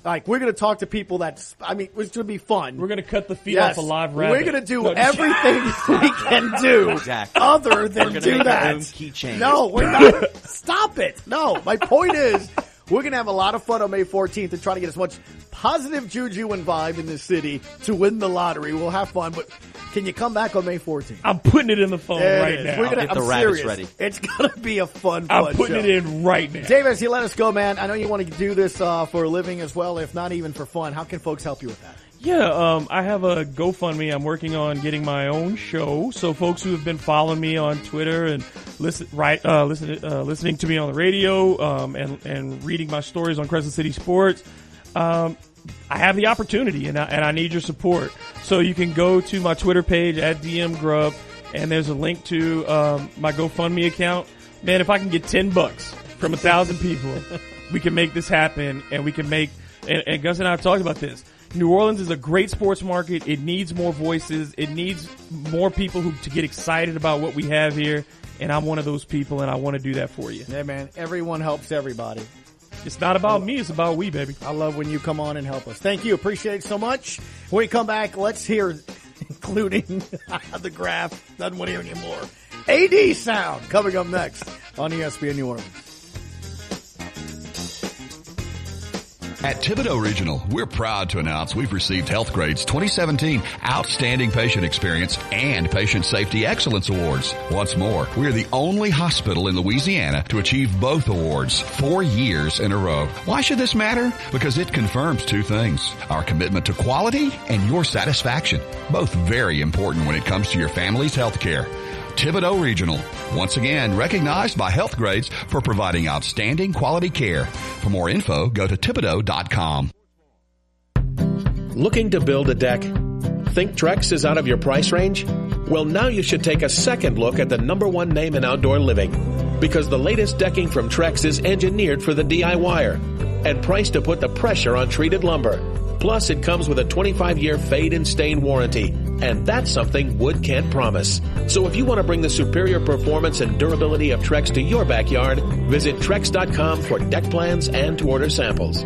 Like, we're going to talk to people that's, I mean, it's going to be fun. We're going to cut the feet yes. off a live rabbit. We're going to do everything we can do Exactly. other than We're do make our that. own keychains. No, we're not. Stop it. No, my point is, we're going to have a lot of fun on May fourteenth and try to get as much positive juju and vibe in this city to win the lottery. We'll have fun, but can you come back on May fourteenth? I'm putting it in the phone There right it is. now. We're gonna, Get I'm the rabbits serious. ready. It's going to be a fun, I'm fun putting show. it in right now. Davis, you let us go, man. I know you want to do this uh, for a living as well, if not even for fun. How can folks help you with that? Yeah, um, I have a GoFundMe. I'm working on getting my own show. So folks who have been following me on Twitter and listen, right, uh, listen, uh, listening to me on the radio, um, and, and reading my stories on Crescent City Sports, um, I have the opportunity and I, and I need your support. So you can go to my Twitter page at D M Grub, and there's a link to, um, my GoFundMe account. Man, if I can get ten bucks from a thousand people, we can make this happen, and we can make, and, and Gus and I have talked about this. New Orleans is a great sports market. It needs more voices. It needs more people who to get excited about what we have here. And I'm one of those people, and I want to do that for you. Yeah, man. Everyone helps everybody. It's not about me. It's about we, baby. I love when you come on and help us. Thank you. Appreciate it so much. When we come back, let's hear, including the graph. Doesn't want to hear anymore. A D sound coming up next on E S P N New Orleans. At Thibodeau Regional, we're proud to announce we've received HealthGrade's twenty seventeen Outstanding Patient Experience and Patient Safety Excellence Awards. What's more, we're the only hospital in Louisiana to achieve both awards four years in a row. Why should this matter? Because it confirms two things: our commitment to quality and your satisfaction, both very important when it comes to your family's health care. Thibodeau Regional, once again recognized by HealthGrades for providing outstanding quality care. For more info, go to Thibodeau dot com. Looking to build a deck? Think Trex is out of your price range? Well, now you should take a second look at the number one name in outdoor living, because the latest decking from Trex is engineered for the D I Y er and priced to put the pressure on treated lumber. Plus, it comes with a twenty-five year fade and stain warranty, and that's something wood can't promise. So if you want to bring the superior performance and durability of Trex to your backyard, visit Trex dot com for deck plans and to order samples.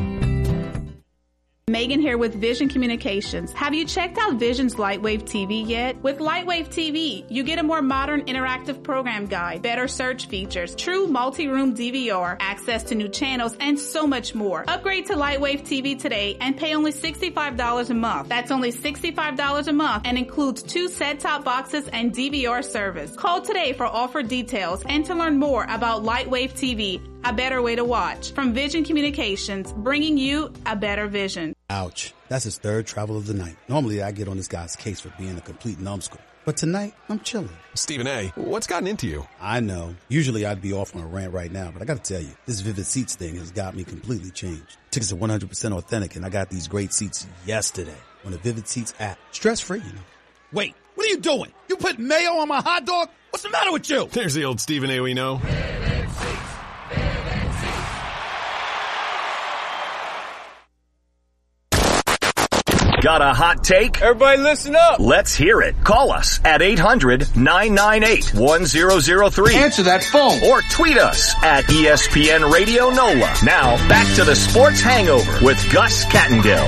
Megan here with Vision Communications. Have you checked out Vision's Lightwave T V yet? With Lightwave T V, you get a more modern interactive program guide, better search features, true multi-room D V R, access to new channels, and so much more. Upgrade to Lightwave T V today and pay only sixty-five dollars a month. That's only sixty-five dollars a month and includes two set-top boxes and D V R service. Call today for offer details and to learn more about Lightwave T V, a better way to watch. From Vision Communications, bringing you a better vision. Ouch. That's his third travel of the night. Normally, I get on this guy's case for being a complete numbskull. But tonight, I'm chilling. Stephen A., what's gotten into you? I know. Usually, I'd be off on a rant right now, but I gotta tell you, this Vivid Seats thing has got me completely changed. Tickets are one hundred percent authentic, and I got these great seats yesterday on the Vivid Seats app. Stress-free, you know. Wait, what are you doing? You put mayo on my hot dog? What's the matter with you? There's the old Stephen A. we know. Got a hot take? Everybody listen up. Let's hear it. Call us at eight hundred, nine nine eight, one zero zero three. Answer that phone. Or tweet us at E S P N Radio NOLA. Now, back to the Sports Hangover with Gus Kattengill.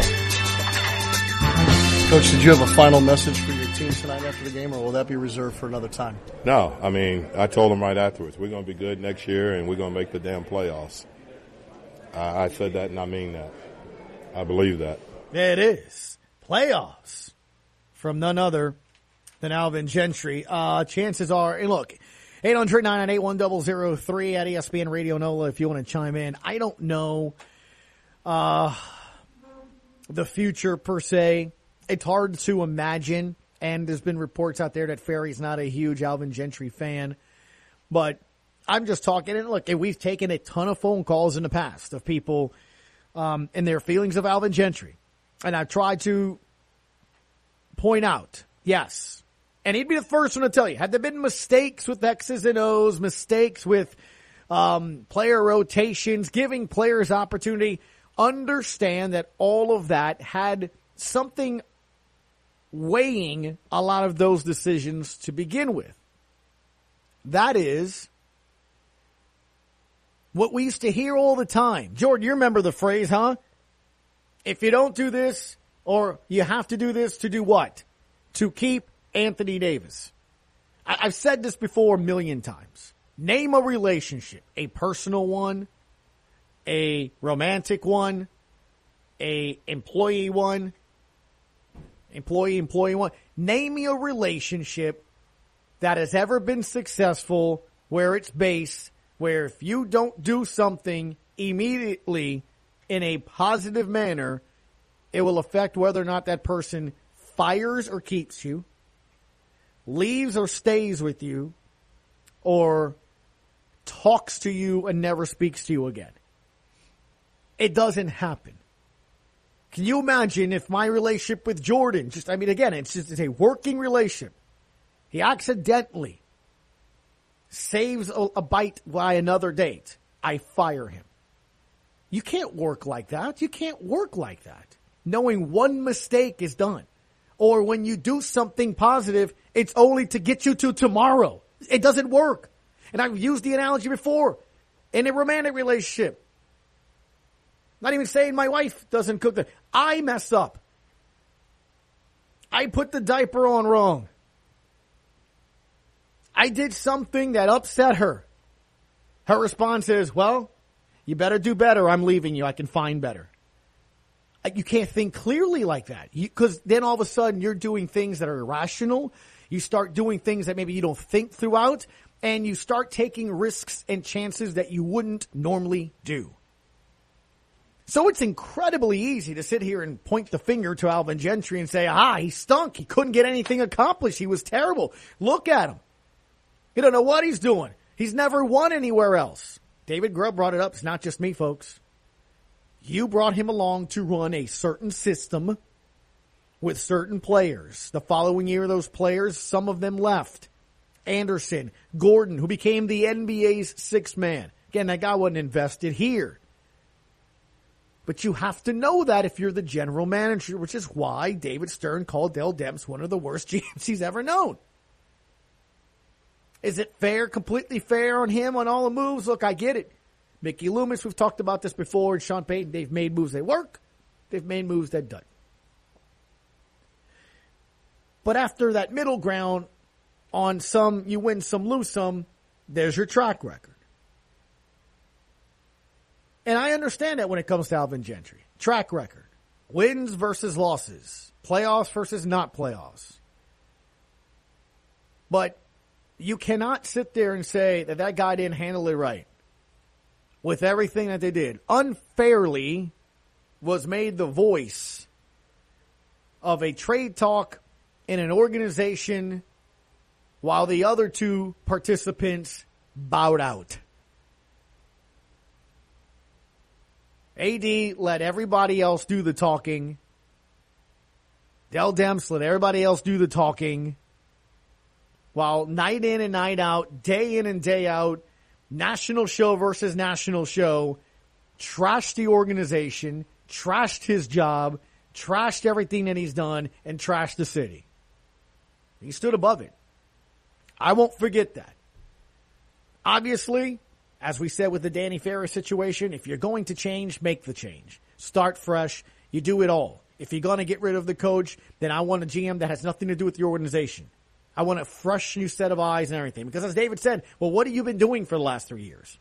Coach, did you have a final message for your team tonight after the game, or will that be reserved for another time? No, I mean, I told them right afterwards, we're going to be good next year, and we're going to make the damn playoffs. I, I said that, and I mean that. I believe that. There it is. Playoffs from none other than Alvin Gentry. Uh, chances are, and look, eight hundred, nine nine eight, one zero zero three at E S P N Radio NOLA if you want to chime in. I don't know uh, the future per se. It's hard to imagine, and there's been reports out there that Ferry's not a huge Alvin Gentry fan. But I'm just talking, and look, and we've taken a ton of phone calls in the past of people um, and their feelings of Alvin Gentry. And I've tried to point out, yes, and he'd be the first one to tell you, had there been mistakes with X's and O's, mistakes with um, player rotations, giving players opportunity, understand that all of that had something weighing a lot of those decisions to begin with. That is what we used to hear all the time. Jordan, you remember the phrase, huh? If you don't do this, or you have to do this to do what? To keep Anthony Davis. I- I've said this before a million times. Name a relationship, a personal one, a romantic one, a employee one, employee, employee one. Name me a relationship that has ever been successful where it's based, where if you don't do something immediately in a positive manner, it will affect whether or not that person fires or keeps you, leaves or stays with you, or talks to you and never speaks to you again. It doesn't happen. Can you imagine if my relationship with Jordan, just, I mean, again, it's just it's a working relationship. He accidentally saves a, a bite by another date. I fire him. You can't work like that. You can't work like that. Knowing one mistake is done. Or when you do something positive, it's only to get you to tomorrow. It doesn't work. And I've used the analogy before. In a romantic relationship. Not even saying my wife doesn't cook the, I mess up. I put the diaper on wrong. I did something that upset her. Her response is, well, you better do better. I'm leaving you. I can find better. You can't think clearly like that. Because then all of a sudden you're doing things that are irrational. You start doing things that maybe you don't think throughout. And you start taking risks and chances that you wouldn't normally do. So it's incredibly easy to sit here and point the finger to Alvin Gentry and say, ah, he stunk. He couldn't get anything accomplished. He was terrible. Look at him. You don't know what he's doing. He's never won anywhere else. David Grubb brought it up. It's not just me, folks. You brought him along to run a certain system with certain players. The following year, those players, some of them left. Anderson, Gordon, who became the N B A's sixth man. Again, that guy wasn't invested here. But you have to know that if you're the general manager, which is why David Stern called Dell Demps one of the worst G Ms he's ever known. Is it fair, completely fair on him on all the moves? Look, I get it. Mickey Loomis, we've talked about this before, and Sean Payton, they've made moves that work. They've made moves that don't. But after that middle ground, on some you win, some lose some, there's your track record. And I understand that when it comes to Alvin Gentry. Track record. Wins versus losses. Playoffs versus not playoffs. But you cannot sit there and say that that guy didn't handle it right. With everything that they did. Unfairly was made the voice of a trade talk in an organization while the other two participants bowed out. A D let everybody else do the talking. Dell Demps let everybody else do the talking. While night in and night out, day in and day out, national show versus national show, trashed the organization, trashed his job, trashed everything that he's done, and trashed the city. He stood above it. I won't forget that. Obviously, as we said with the Danny Ferris situation, if you're going to change, make the change. Start fresh. You do it all. If you're going to get rid of the coach, then I want a G M that has nothing to do with the organization. I want a fresh new set of eyes and everything. Because as David said, well, what have you been doing for the last three years?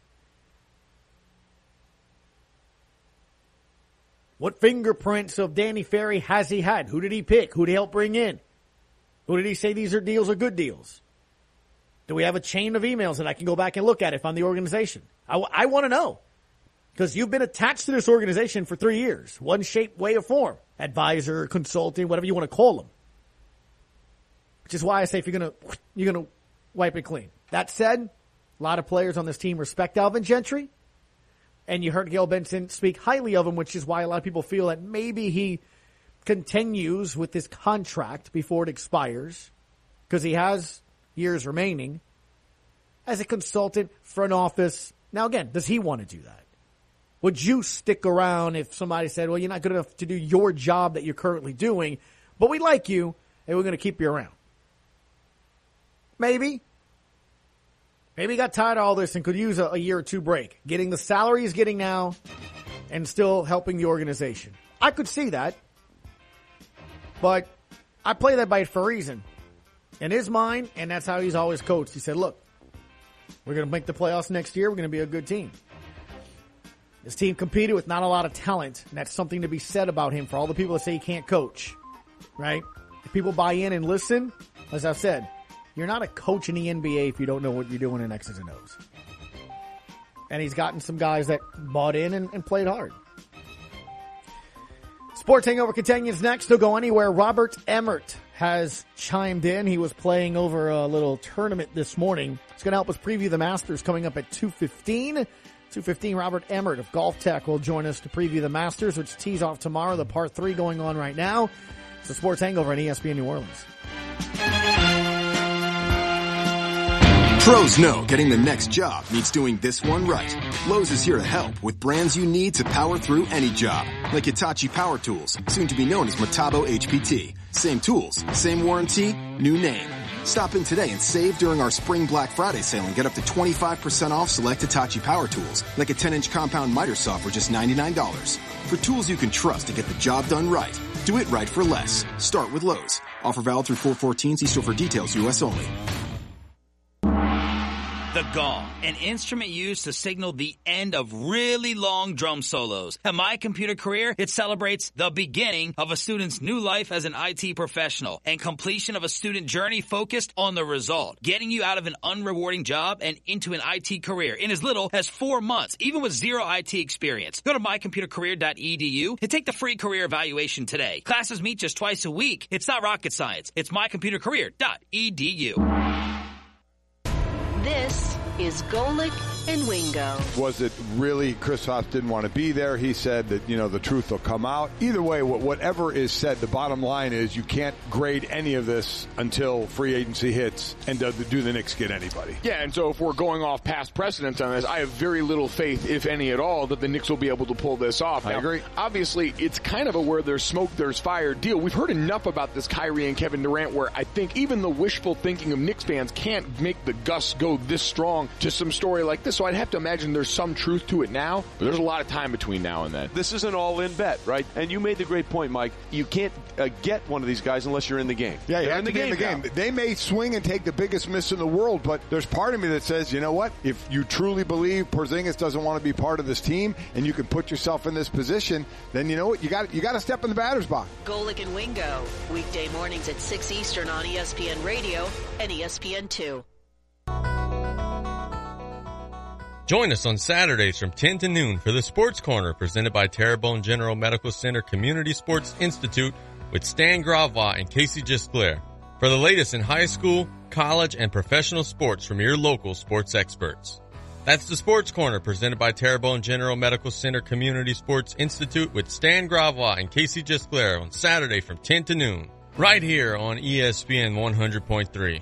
What fingerprints of Danny Ferry has he had? Who did he pick? Who did he help bring in? Who did he say these are deals are good deals? Do we have a chain of emails that I can go back and look at if I'm the organization? I, I want to know. Because you've been attached to this organization for three years. One shape, way, or form. Advisor, consulting, whatever you want to call them. Which is why I say if you're going to, you're going to wipe it clean. That said, a lot of players on this team respect Alvin Gentry. And you heard Gail Benson speak highly of him, which is why a lot of people feel that maybe he continues with this contract before it expires. Because he has years remaining as a consultant, front office. Now, again, does he want to do that? Would you stick around if somebody said, well, you're not good enough to do your job that you're currently doing, but we like you and we're going to keep you around? Maybe. Maybe he got tired of all this and could use a, a year or two break. Getting the salary he's getting now and still helping the organization. I could see that. But I play that bite for a reason. In his mind, and that's how he's always coached. He said, look, we're going to make the playoffs next year. We're going to be a good team. This team competed with not a lot of talent, and that's something to be said about him for all the people that say he can't coach, right? If people buy in and listen, as I've said, you're not a coach in the N B A if you don't know what you're doing in X's and O's. And he's gotten some guys that bought in and, and played hard. Sports Hangover continues next. Don't go anywhere. Robert Emmert has chimed in. He was playing over a little tournament this morning. He's going to help us preview the Masters coming up at two fifteen. two fifteen, Robert Emmert of Golf Tech will join us to preview the Masters, which tees off tomorrow, the par three going on right now. It's the Sports Hangover on E S P N New Orleans. Pros know getting the next job means doing this one right. Lowe's is here to help with brands you need to power through any job. Like Hitachi Power Tools, soon to be known as Metabo H P T. Same tools, same warranty, new name. Stop in today and save during our Spring Black Friday sale and get up to twenty-five percent off select Hitachi Power Tools, like a ten inch compound miter saw for just ninety-nine dollars. For tools you can trust to get the job done right. Do it right for less. Start with Lowe's. Offer valid through four fourteen. See store for details. U S only. The gong, an instrument used to signal the end of really long drum solos. At My Computer Career, it celebrates the beginning of a student's new life as an I T professional and completion of a student journey focused on the result, getting you out of an unrewarding job and into an I T career in as little as four months, even with zero I T experience. Go to my computer career dot e d u and take the free career evaluation today. Classes meet just twice a week. It's not rocket science. It's my computer career dot e d u. This is Golic and Wingo. Was it really Chris Haas didn't want to be there? He said that, you know, the truth will come out. Either way, whatever is said, the bottom line is you can't grade any of this until free agency hits. And do, do the Knicks get anybody? Yeah, and so if we're going off past precedents on this, I have very little faith, if any at all, that the Knicks will be able to pull this off. I now, agree. Obviously, it's kind of a where there's smoke, there's fire deal. We've heard enough about this Kyrie and Kevin Durant where I think even the wishful thinking of Knicks fans can't make the Gus go this strong to some story like this. So I'd have to imagine there's some truth to it now, but there's a lot of time between now and then. This is an all-in bet, right? And you made the great point, Mike. You can't uh, get one of these guys unless you're in the game. Yeah, you They're have in the to be in the game. game. They may swing and take the biggest miss in the world, but there's part of me that says, you know what? If you truly believe Porzingis doesn't want to be part of this team and you can put yourself in this position, then you know what? You got you got to step in the batter's box. Golic and Wingo, weekday mornings at six Eastern on E S P N Radio and E S P N two. Join us on Saturdays from ten to noon for the Sports Corner presented by Terrebonne General Medical Center Community Sports Institute with Stan Gravois and Casey Gisclair for the latest in high school, college, and professional sports from your local sports experts. That's the Sports Corner presented by Terrebonne General Medical Center Community Sports Institute with Stan Gravois and Casey Gisclair on Saturday from ten to noon right here on E S P N one hundred point three.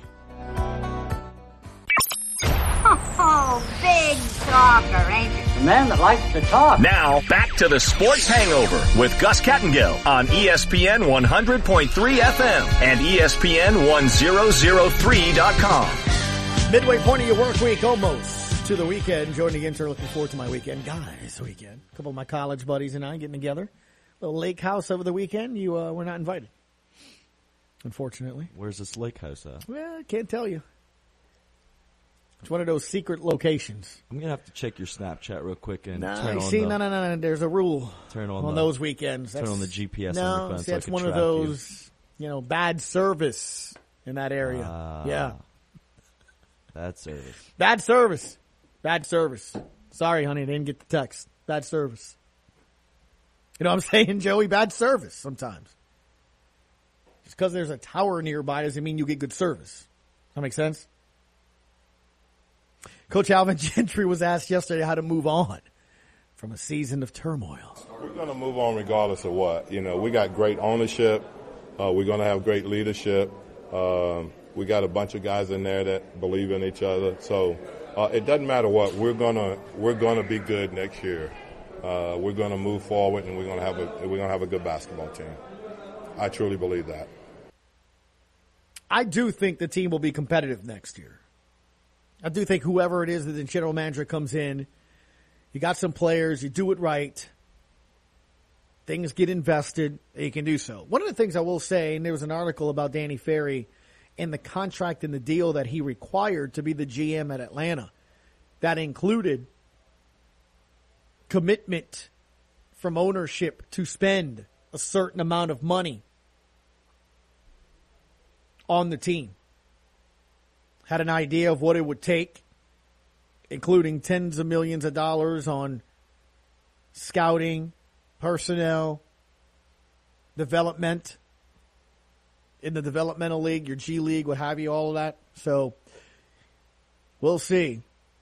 Oh, big talker, ain't it? The man that likes to talk. Now, back to the Sports Hangover with Gus Kattengill on E S P N one hundred point three F M and E S P N one thousand three dot com. Midway point of your work week, almost to the weekend. Jordan again, sir, looking forward to my weekend. Guys, weekend. A couple of my college buddies and I getting together. A little lake house over the weekend. You uh, were not invited, unfortunately. Where's this lake house at? Well, I can't tell you. It's one of those secret locations. I'm going to have to check your Snapchat real quick and no, turn on see, the... no, no, no, no. There's a rule turn on, on the, those weekends. Turn that's, on the G P S no, on your phone see, so that's I can one track of those, you. you know, bad service in that area. Uh, yeah. Bad service. Bad service. Bad service. Sorry, honey, I didn't get the text. Bad service. You know what I'm saying, Joey? Bad service sometimes. Just because there's a tower nearby doesn't mean you get good service. Does that make sense? Coach Alvin Gentry was asked yesterday how to move on from a season of turmoil. We're going to move on regardless of what. You know, we got great ownership. Uh, we're going to have great leadership. Um, we got a bunch of guys in there that believe in each other. So uh, it doesn't matter what. We're going to we're going to be good next year. Uh, we're going to move forward, and we're going to have a we're going to have a good basketball team. I truly believe that. I do think the team will be competitive next year. I do think whoever it is that the general manager comes in, you got some players, you do it right. things get invested, you can do so. One of the things I will say, and there was an article about Danny Ferry and the contract and the deal that he required to be the G M at Atlanta, that included commitment from ownership to spend a certain amount of money on the team. Had an idea of what it would take, including tens of millions of dollars on scouting, personnel, development in the developmental league, your G League, what have you, all of that. So we'll see.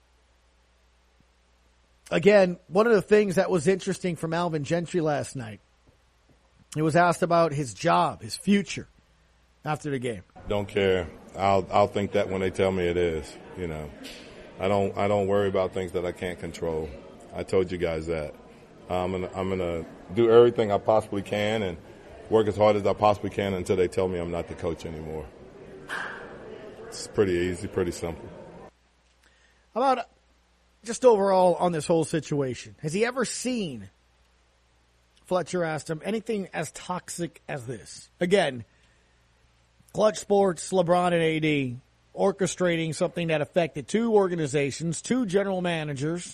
Again, one of the things that was interesting from Alvin Gentry last night, he was asked about his job, his future after the game. Don't care. I'll I'll think that when they tell me it is. You know, I don't I don't worry about things that I can't control. I told you guys that. I'm gonna I'm gonna do everything I possibly can and work as hard as I possibly can until they tell me I'm not the coach anymore. It's pretty easy, pretty simple. How about just overall on this whole situation? Has he ever seen, Fletcher asked him, anything as toxic as this? Again, Clutch Sports, LeBron and A D orchestrating something that affected two organizations, two general managers.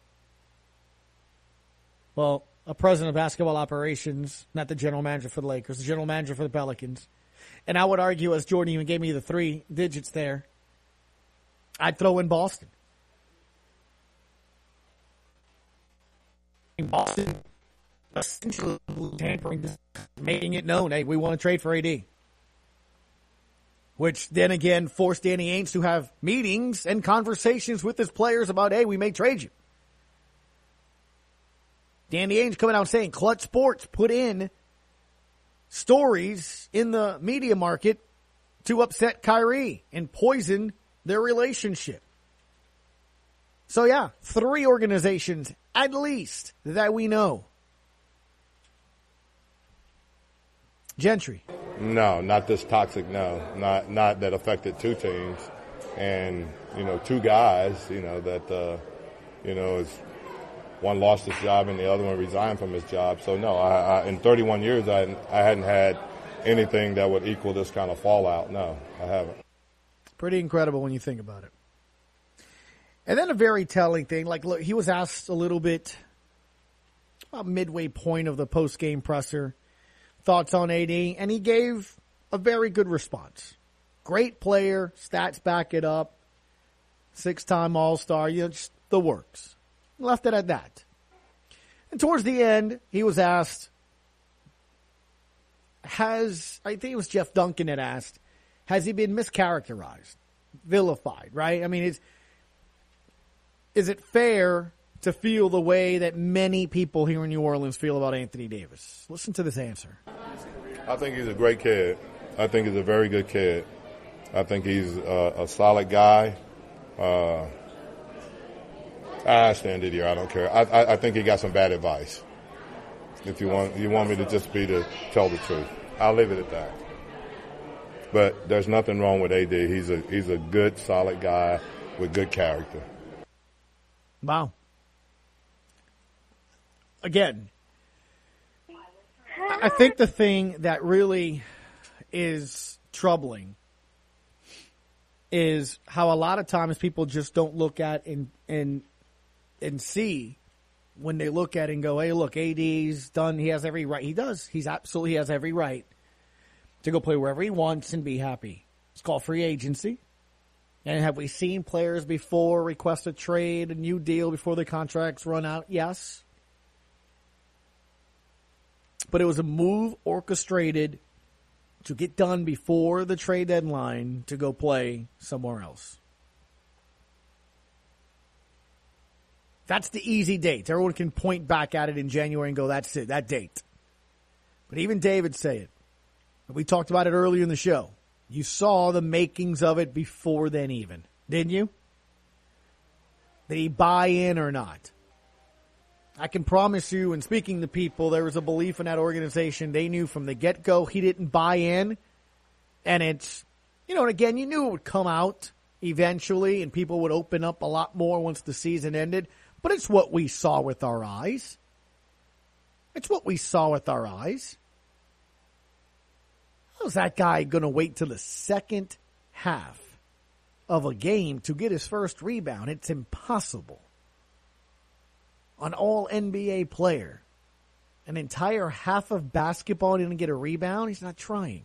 Well, a president of basketball operations, not the general manager for the Lakers, the general manager for the Pelicans. And I would argue, as Jordan even gave me the three digits there, I'd throw in Boston. Boston essentially tampering, making it known, hey, we want to trade for A D. Which then again forced Danny Ainge to have meetings and conversations with his players about, hey, we may trade you. Danny Ainge coming out saying Clutch Sports put in stories in the media market to upset Kyrie and poison their relationship. So yeah, three organizations at least that we know. Gentry. No, not this toxic, no. Not not that affected two teams and, you know, two guys, you know, that, uh, you know, is one lost his job and the other one resigned from his job. So, no, I, I, in thirty-one years, I, I hadn't had anything that would equal this kind of fallout. No, I haven't. Pretty incredible when you think about it. And then a very telling thing, like, look, he was asked a little bit about midway point of the post-game presser, thoughts on A D, and he gave a very good response. Great player, stats back it up, six-time All-Star, you know, just the works. Left it at that. And towards the end, he was asked, has, I think it was Jeff Duncan that asked, has he been mischaracterized, vilified, right? I mean, it's, is it fair to feel the way that many people here in New Orleans feel about Anthony Davis? Listen to this answer. I think he's a great kid. I think he's a very good kid. I think he's a, a solid guy. Uh, I stand it here. I don't care. I, I, I think he got some bad advice. If you want, you want me to just be to tell the truth, I'll leave it at that. But there's nothing wrong with A D. He's a he's a good, solid guy with good character. Wow. Again, I think the thing that really is troubling is how a lot of times people just don't look at and and and see when they look at it and go, hey, look, A D's done. He has every right. He does. He's absolutely has every right to go play wherever he wants and be happy. It's called free agency. And have we seen players before request a trade, a new deal before the contracts run out? Yes. But it was a move orchestrated to get done before the trade deadline to go play somewhere else. That's the easy date. Everyone can point back at it in January and go, that's it, that date. But even David said it. We talked about it earlier in the show. You saw the makings of it before then even, didn't you? Did he buy in or not? I can promise you, in speaking to people, there was a belief in that organization. They knew from the get-go he didn't buy in. And it's, you know, and again, you knew it would come out eventually and people would open up a lot more once the season ended. But it's what we saw with our eyes. It's what we saw with our eyes. How's that guy going to wait till the second half of a game to get his first rebound? It's impossible. An all N B A player, an entire half of basketball didn't get a rebound, he's not trying.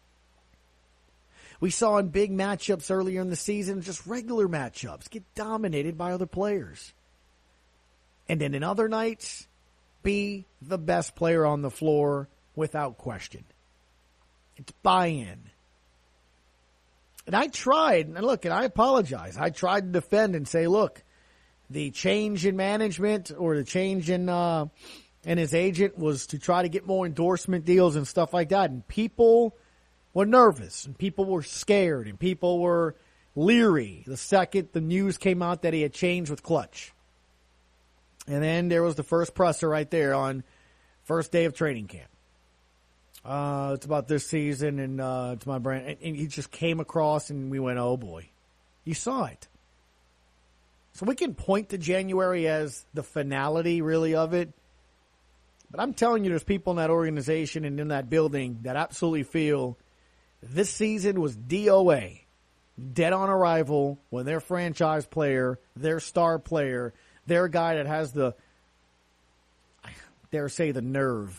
We saw in big matchups earlier in the season, just regular matchups, get dominated by other players. And then in other nights, be the best player on the floor without question. It's buy-in. And I tried, and look, and I apologize. I tried to defend and say, look, the change in management or the change in uh, in his agent was to try to get more endorsement deals and stuff like that. And people were nervous, and people were scared, and people were leery the second the news came out that he had changed with Clutch. And then there was the first presser right there on first day of training camp. Uh, it's about this season, and uh, it's my brand. And, and he just came across, and we went, oh, boy. You saw it. So we can point to January as the finality, really, of it. But I'm telling you, there's people in that organization and in that building that absolutely feel this season was D O A, dead on arrival, when their franchise player, their star player, their guy that has the, I dare say, the nerve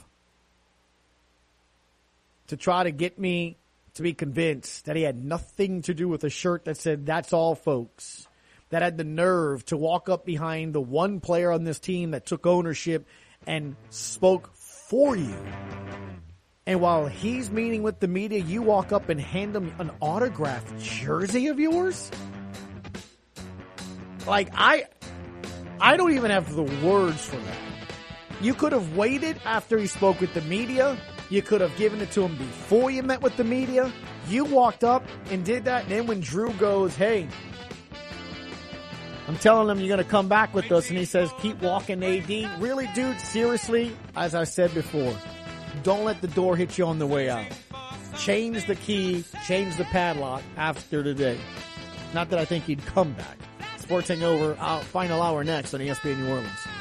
to try to get me to be convinced that he had nothing to do with a shirt that said, that's all, folks. That had the nerve to walk up behind the one player on this team that took ownership and spoke for you. And while he's meeting with the media, you walk up and hand him an autographed jersey of yours? Like, I, I don't even have the words for that. You could have waited after he spoke with the media. You could have given it to him before you met with the media. You walked up and did that. And then when Drew goes, hey, I'm telling him you're going to come back with us. And he says, keep walking, A D. Really, dude, seriously, as I said before, don't let the door hit you on the way out. Change the key, change the padlock after today. Not that I think he'd come back. Sports Hangover, final hour next on E S P N New Orleans.